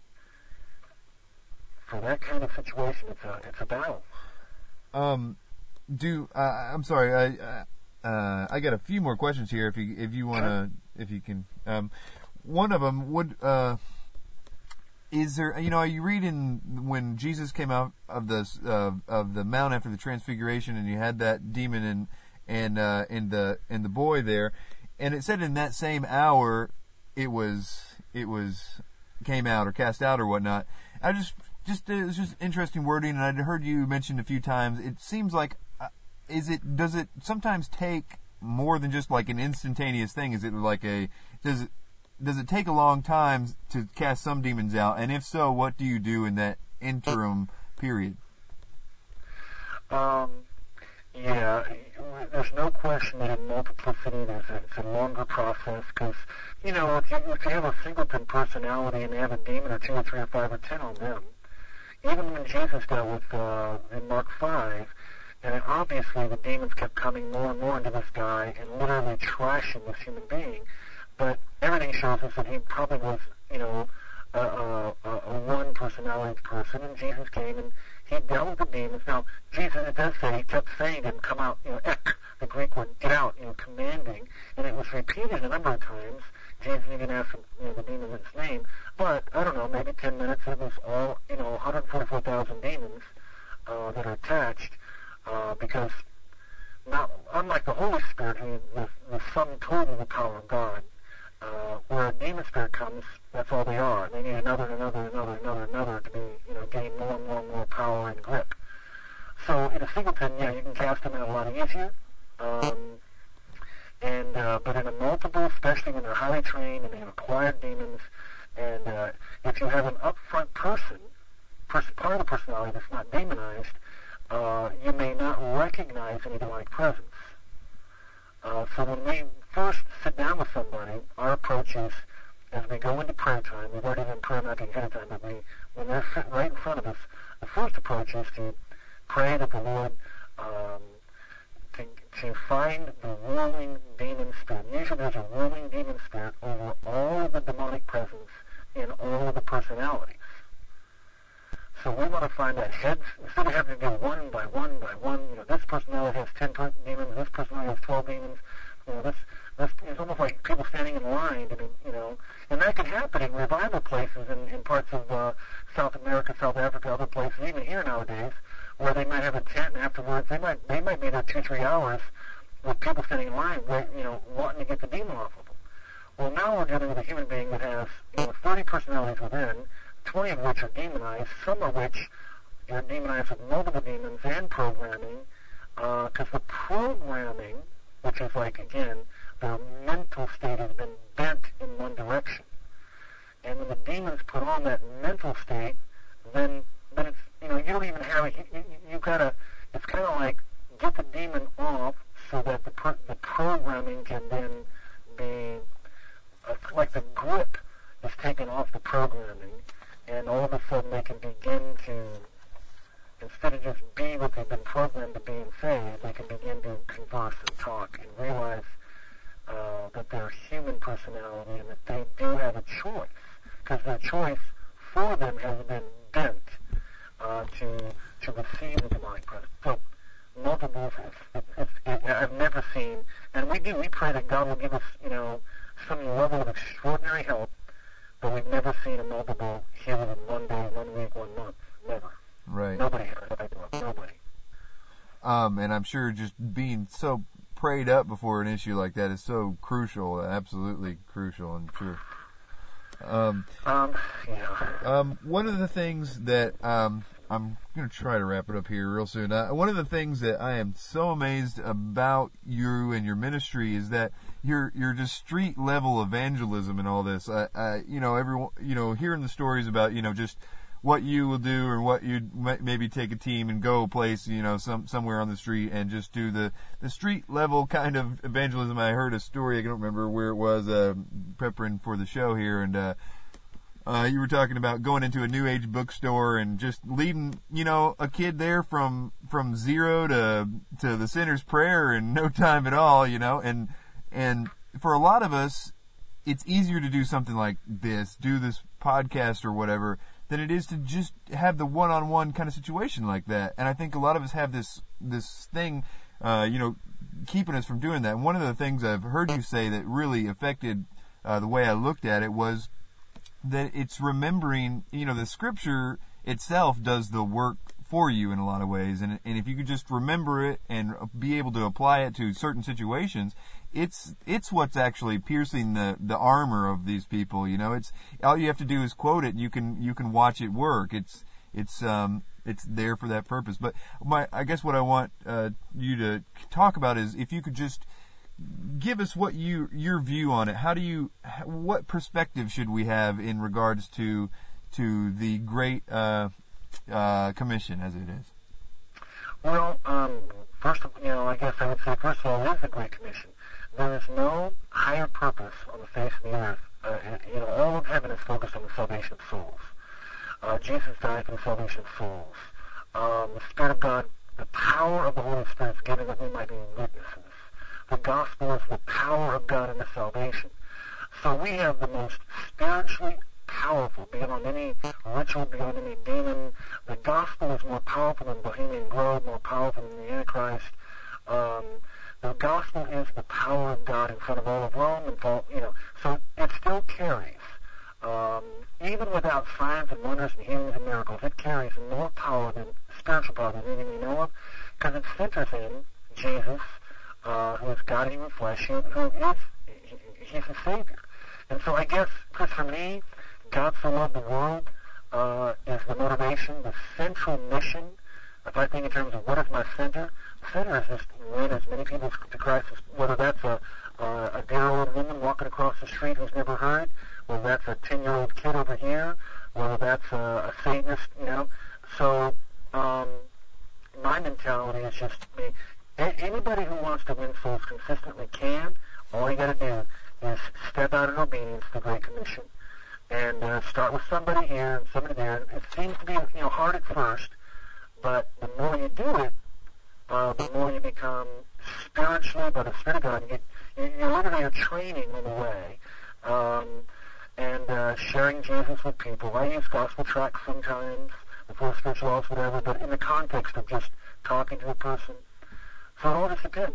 For that kind of situation, it's a battle. I'm sorry. I got a few more questions here. If you wanna, if you can. One of them would. Is there? You read in when Jesus came out of the mount after the transfiguration, and you had that demon and the boy there, and it said in that same hour, it was came out or cast out or whatnot. I just it was just interesting wording, and I'd heard you mentioned a few times. It seems like does it sometimes take more than just like an instantaneous thing? Is it like does it take a long time to cast some demons out? And if so, what do you do in that interim period? Yeah, there's no question that in multiplicity it's a longer process because, if you have a singleton personality and they have a demon or 2 or 3 or 5 or 10 on them, even when Jesus dealt with in Mark 5, and obviously the demons kept coming more and more into this guy and literally trashing this human being, but everything shows us that he probably was, a one personality person, and Jesus came and he dealt with the demons. Now, Jesus, it does say, he kept saying to him, come out, ek, the Greek word, get out, commanding, and it was repeated a number of times. Jesus even asked him, the demon its name, but, I don't know, maybe 10 minutes, it was all, 144,000 demons that are attached, because not, unlike the Holy Spirit, who the sum total of the power of God, where a demon spirit comes, that's all they are. They need another to be, gain more and more and more power and grip. So in a singleton, you can cast them out a lot easier. But in a multiple, especially when they're highly trained and they have acquired demons, and if you have an upfront person, part of the personality that's not demonized, you may not recognize any demonic presence. So when we first sit down with somebody, our approach is, as we go into prayer time, we've already done prayer mapping ahead of time, but when they're sitting right in front of us, the first approach is to pray that the Lord, to find the ruling demon spirit. Usually there's a ruling demon spirit over all of the demonic presence in all of the personalities. So we want to find that heads, instead of having to go one by one, this personality has 10 demons, this personality has 12 demons, this it's almost like people standing in line, and that can happen in revival places in parts of South America, South Africa, other places, even here nowadays, where they might have a tent, and afterwards they might be there 2-3 hours with people standing in line, wanting to get the demon off of them. Well, now we're dealing with a human being that has 30 personalities within, 20 of which are demonized, some of which are demonized with multiple demons and programming, because the programming, which is like, again, their mental state has been bent in one direction. And when the demons put on that mental state, then it's, you don't even have it, you gotta, it's kind of like, get the demon off so that the programming can then be, like the grip is taken off the programming, and all of a sudden they can begin to, instead of just be what they've been programmed to be and say, they can begin to converse and talk and realize that they're human personality and that they do have a choice, because their choice for them has been bent to receive the demonic presence. So multiple, I've never seen, and we pray that God will give us, some level of extraordinary help, but we've never seen a multiple healed in 1 day, 1 week, 1 month. Never. Right. Nobody has. Nobody. And I'm sure just being so prayed up before an issue like that is so crucial, absolutely crucial, and true. One of the things that I'm going to try to wrap it up here real soon. One of the things that I am so amazed about you and your ministry is that your just street level evangelism and all this. Everyone, hearing the stories about, just what you will do, or what you'd maybe take a team and go a place, somewhere on the street and just do the street level kind of evangelism. I heard a story, I don't remember where it was, preparing for the show here, and you were talking about going into a New Age bookstore and just leading, a kid there from zero to the sinner's prayer in no time at all, and for a lot of us, it's easier to do something like this, do this podcast or whatever, than it is to just have the one-on-one kind of situation like that. And I think a lot of us have this thing, keeping us from doing that. And one of the things I've heard you say that really affected the way I looked at it was that it's remembering, the Scripture itself does the work for you in a lot of ways. And if you could just remember it and be able to apply it to certain situations, it's what's actually piercing the armor of these people. You know, it's all you have to do is quote it. And you can watch it work. It's there for that purpose. But I guess what I want you to talk about is if you could just give us what your view on it. What perspective should we have in regards to the Great Commission as it is? Well, first, I guess I would say first of all, it is the Great Commission. There is no higher purpose on the face of the earth. All of heaven is focused on the salvation of souls. Jesus died for the salvation of souls. The Spirit of God, the power of the Holy Spirit is given that we might be witnesses. The gospel is the power of God into salvation. So we have the most spiritually powerful, beyond any ritual, beyond any demon. The gospel is more powerful than Bohemian Grove, more powerful than the Antichrist. The gospel is the power of God in front of all of Rome, so it still carries. Even without signs and wonders and healings and miracles, it carries more power than spiritual power than anything we know of, because it centers in Jesus, who is God in human flesh, he's the Savior. And so I guess, Chris, for me, God so loved the world is the motivation, the central mission. If I think in terms of what is my center is just win as many people to Christ, whether that's a dear old woman walking across the street who's never heard, whether that's a 10-year-old kid over here, whether that's a Satanist, So my mentality is just anybody who wants to win souls consistently can. All you got to do is step out in obedience to the Great Commission and start with somebody here and somebody there. It seems to be hard at first, but the more you do it, the more you become spiritually, by the Spirit of God, you literally are training on the way, and sharing Jesus with people. I use gospel tracts sometimes, the Four Spiritual Laws, whatever, but in the context of just talking to a person. So it all just depends.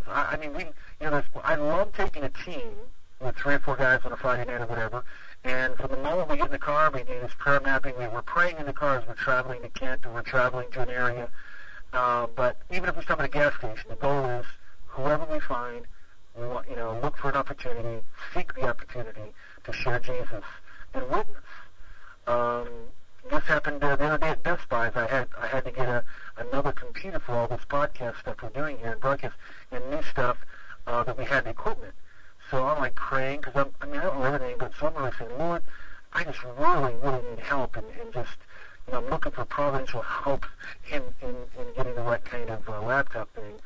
I love taking a team with 3 or 4 guys on a Friday night or whatever, and from the moment we get in the car, we do this prayer mapping. We're praying in the car as we're traveling to Kent or we're traveling to an area. But even if we stop at a gas station, the goal is whoever we find, we want, look for an opportunity, seek the opportunity to share Jesus and witness. This happened the other day at Best Buy. I had to get another computer for all this podcast stuff we're doing here in broadcast and new stuff that we had the equipment. So I'm like praying because I don't know everything, but so I'm really saying, Lord, I just really need help and just. I'm looking for providential help in getting the right kind of laptop thing.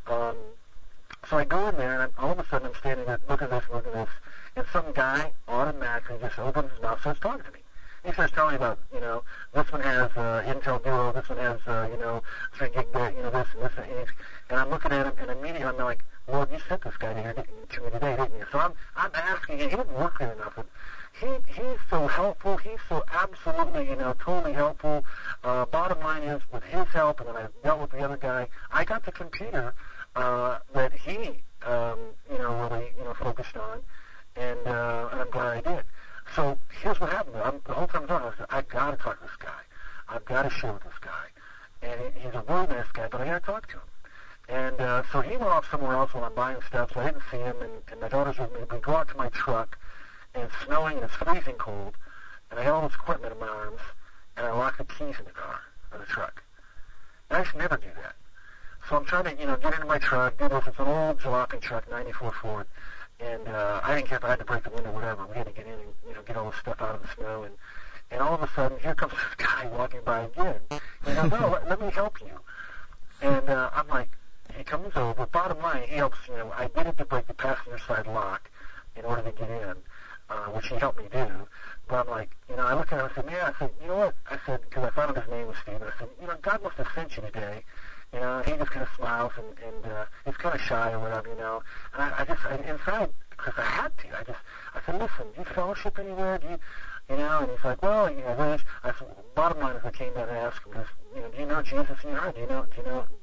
So I go in there, and all of a sudden I'm standing there, look at this, and some guy automatically just opens his mouth and starts talking to me. He starts telling me about, this one has Intel Duo, this one has, 3 gig, this and this, and I'm looking at him, and immediately I'm like, Lord, you sent this guy to me today, didn't you? So I'm asking him, he didn't work there enough. He's so helpful. He's so absolutely, totally helpful. Bottom line is, with his help, and then I dealt with the other guy, I got the computer that he, really, focused on, and I'm glad I did. So here's what happened. The whole time I said, I've got to talk to this guy. I've got to share with this guy. And he's a really nice guy, but I got to talk to him. And so he went off somewhere else when I'm buying stuff, so I didn't see him, and my daughter's with me. We go out to my truck, and it's snowing and it's freezing cold, and I have all this equipment in my arms, and I lock the keys in the car, or the truck. And I should never do that. So I'm trying to, get into my truck, do this. It's an old jalopy truck, 94 Ford, and I didn't care if I had to break the window or whatever. We had to get in and, get all this stuff out of the snow, and all of a sudden, here comes this guy walking by again. He goes, no, let me help you. And I'm like, he comes over. Bottom line, he helps, I did it to break the passenger side lock in order to get in. Which he helped me do. But I'm like, I looked at him and I said, man, I said, you know what? I said, because I found out his name was Steve, I said, God must have sent you today. He just kind of smiles and he's kind of shy or whatever, And I inside, because I had to, I said, listen, do you fellowship anywhere? Do you, and he's like, well, Liz, I said, bottom line is I came down and asked him, do you know Jesus in your heart? Do you know,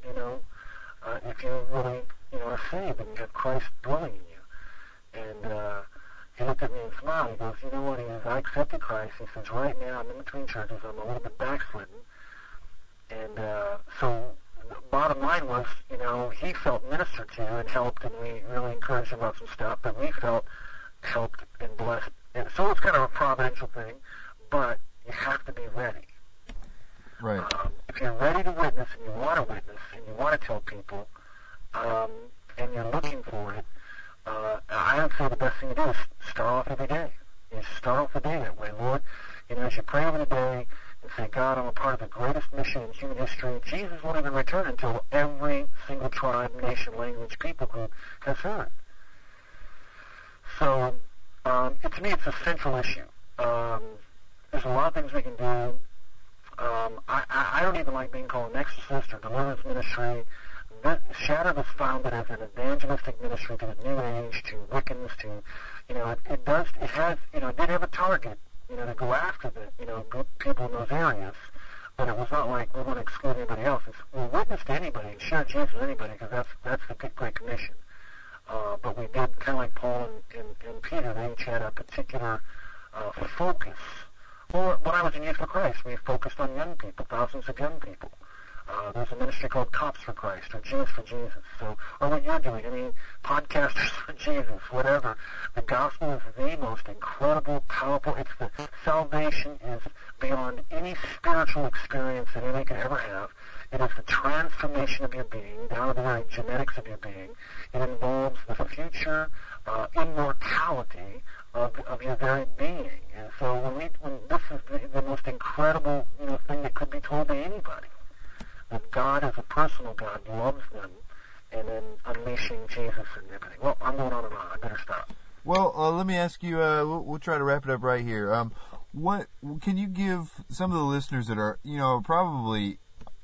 if you really, are saved and you have Christ dwelling in you? And, he looked at me and smiled. He goes, you know what? He says, I accepted Christ. He says, right now I'm in between churches. I'm a little bit backslidden. And so the bottom line was, he felt ministered to and helped, and we really encouraged him about some stuff that we felt helped and blessed. And so it's kind of a providential thing, but you have to be ready. Right. If you're ready to witness and you want to witness and you want to tell people, and you're looking for it, I would say the best thing to do is start off every day. You start off the day that way, Lord. As you pray over the day and say, God, I'm a part of the greatest mission in human history. Jesus won't even return until every single tribe, nation, language, people group has heard. So, to me, it's a central issue. There's a lot of things we can do. I don't even like being called an exorcist or deliverance ministry. Shatter was founded as an evangelistic ministry to the New Age, to Wiccans, to, it did have a target, to go after the, people in those areas. But it was not like we want to exclude anybody else. We'll witness to anybody and share Jesus with anybody, because that's the Great Commission. But we did, kind of like Paul and Peter, they each had a particular focus. Well, when I was in Youth for Christ, we focused on young people, thousands of young people. There's a ministry called Cops for Christ, or Jews for Jesus. So, or what you're doing, podcasters for Jesus, whatever. The gospel is the most incredible, powerful. Salvation is beyond any spiritual experience that anyone could ever have. It is the transformation of your being, down to the very genetics of your being. It involves the future immortality of your very being. And so when this is the most incredible thing that could be told to anybody, that God is a personal God, loves them, and then unleashing Jesus and everything. Well, I'm going on and on. I better stop. Well, let me ask you, we'll try to wrap it up right here. What can you give some of the listeners that are, probably,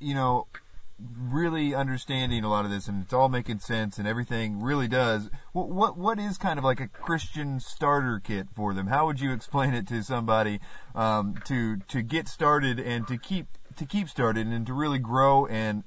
really understanding a lot of this, and it's all making sense, and everything really does. What is kind of like a Christian starter kit for them? How would you explain it to somebody to get started and to keep started and to really grow and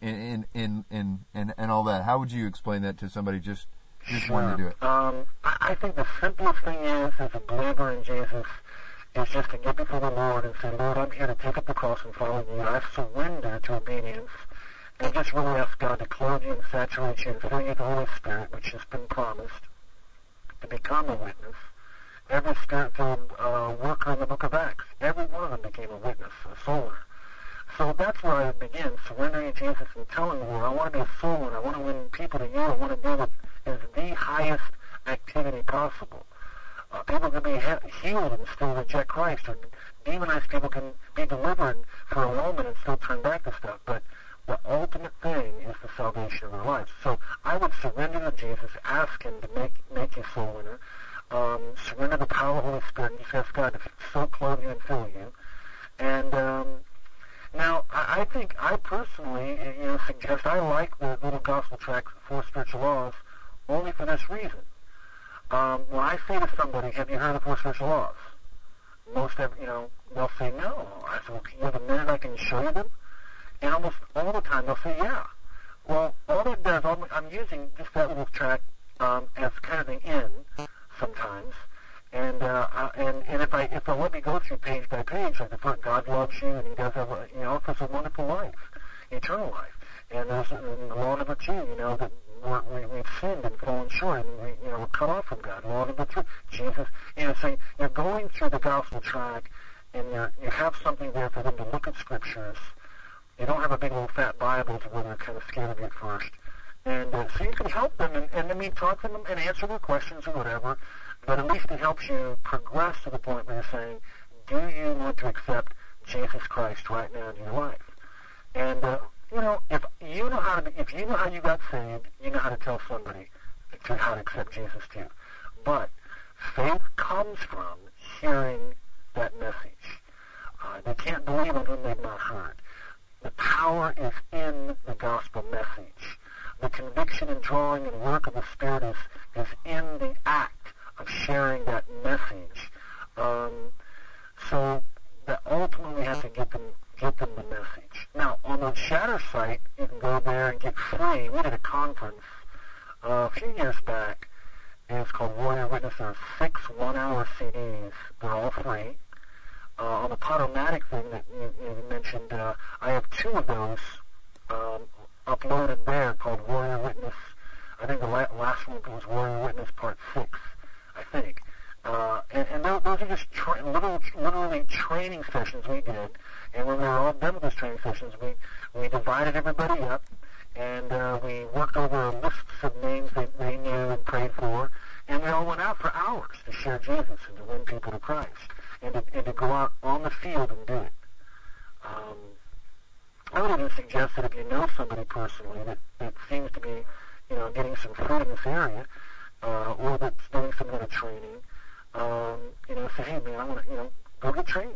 all that? How would you explain that to somebody just wanting to do it? I think the simplest thing is, as a believer in Jesus, is just to get before the Lord and say, Lord, I'm here to take up the cross and follow you. I surrender to obedience, and just really ask God to clothe you and saturate you and fill you with the Holy Spirit, which has been promised, to become a witness. Every Spirit-filled worker in the book of Acts, every one of them became a witness, a soul winner. So that's where I would begin, surrendering to Jesus and telling the Lord, I want to be a soul winner. I want to win people to you. I want to do what is the highest activity possible. People can be healed and still reject Christ, or demonized people can be delivered for a moment and still turn back to stuff. But the ultimate thing is the salvation of their lives. So I would surrender to Jesus, ask Him to make you a soul winner, surrender the power of the Holy Spirit, and just ask God to so clothe you and fill you. And now, I think I personally, suggest I like the little gospel tract, 4 Spiritual Laws, only for this reason. When I say to somebody, have you heard of the 4 Spiritual Laws? Most of, they'll say no. I say, well, can you have a minute I can show you them? And almost all the time they'll say, yeah. Well, all it does, I'm using just that little tract as kind of the end sometimes. And if they'll let me go through page by page, like the first, God loves you, and He does have offers a wonderful life, eternal life. And there's law number 2, that we've sinned and fallen short, and we're cut off from God. Law number 3, Jesus, so you're going through the gospel tract, and you have something there for them to look at scriptures. You don't have a big old fat Bible to where they're kind of scared of you at first. And so you can help them, and talk to them and answer their questions or whatever. But at least it helps you progress to the point where you're saying, do you want to accept Jesus Christ right now in your life? And, if you know how you got saved, you know how to tell somebody how to accept Jesus too. But faith comes from hearing that message. They can't believe on whom they've not heard. The power is in the gospel message. The conviction and drawing and work of the Spirit is in the act of sharing that message. So that ultimately we have to get them the message. Now, on the Shatter site, you can go there and get free. We did a conference a few years back, and it's called Warrior Witness. There are 6 one-hour CDs. They're all free. On the Podomatic thing that you mentioned, I have 2 of those uploaded there called Warrior Witness. I think the last one was Warrior Witness Part 6, I think. And those are just literally training sessions we did. And when we were all done with those training sessions, we divided everybody up, and we worked over lists of names that they knew and prayed for, and we all went out for hours to share Jesus and to win people to Christ, and to go out on the field and do it. I would even suggest that if you know somebody personally that seems to be, getting some fruit in this area, or that's doing some kind of training, say, hey man, I want to, go get trained,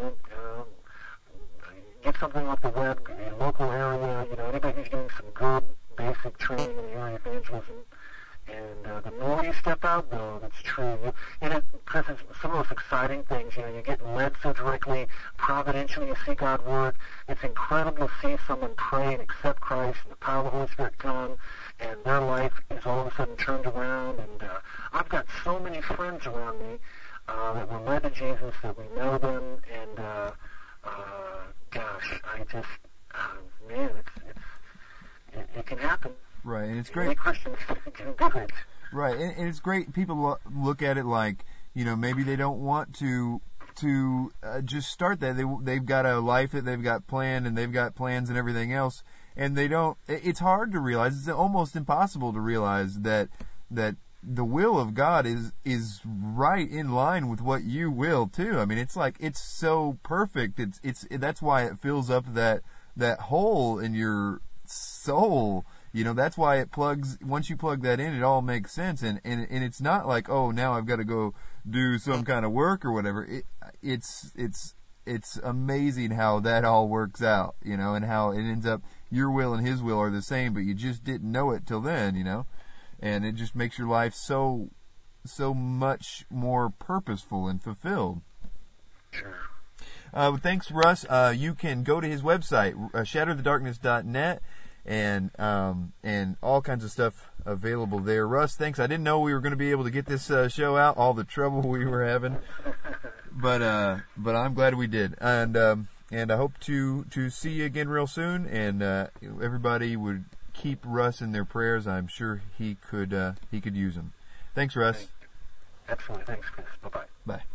get something off the web in your local area, anybody who's doing some good basic training in the area of evangelism. And the more you step out, though, that's true. Because it's some of those exciting things, you're getting led so directly, providentially, you see God work. It's incredible to see someone pray and accept Christ and the power of the Holy Spirit come, and their life is all of a sudden turned around. And I've got so many friends around me that were led to Jesus, that we know them, and gosh, I just, man, it can happen. Right, and it's great. Many Christians can do it. Right, and it's great. People look at it like, maybe they don't want to just start that. They've got a life that they've got planned, and they've got plans and everything else, and they don't. It's hard to realize. It's almost impossible to realize that the will of God is right in line with what you will too. I mean, it's like it's so perfect. It's that's why it fills up that hole in your soul. That's why it plugs, once you plug that in, it all makes sense. And it's not like, oh, now I've got to go do some kind of work or whatever. It's amazing how that all works out, and how it ends up, your will and his will are the same, but you just didn't know it till then, and it just makes your life so much more purposeful and fulfilled. Sure. Thanks, Russ. You can go to his website, shatterthedarkness.net. And all kinds of stuff available there. Russ, thanks. I didn't know we were going to be able to get this show out, all the trouble we were having, but I'm glad we did. And I hope to see you again real soon. And everybody would keep Russ in their prayers. I'm sure he could use them. Thanks, Russ. Absolutely. Thanks, Chris. Bye-bye. Bye.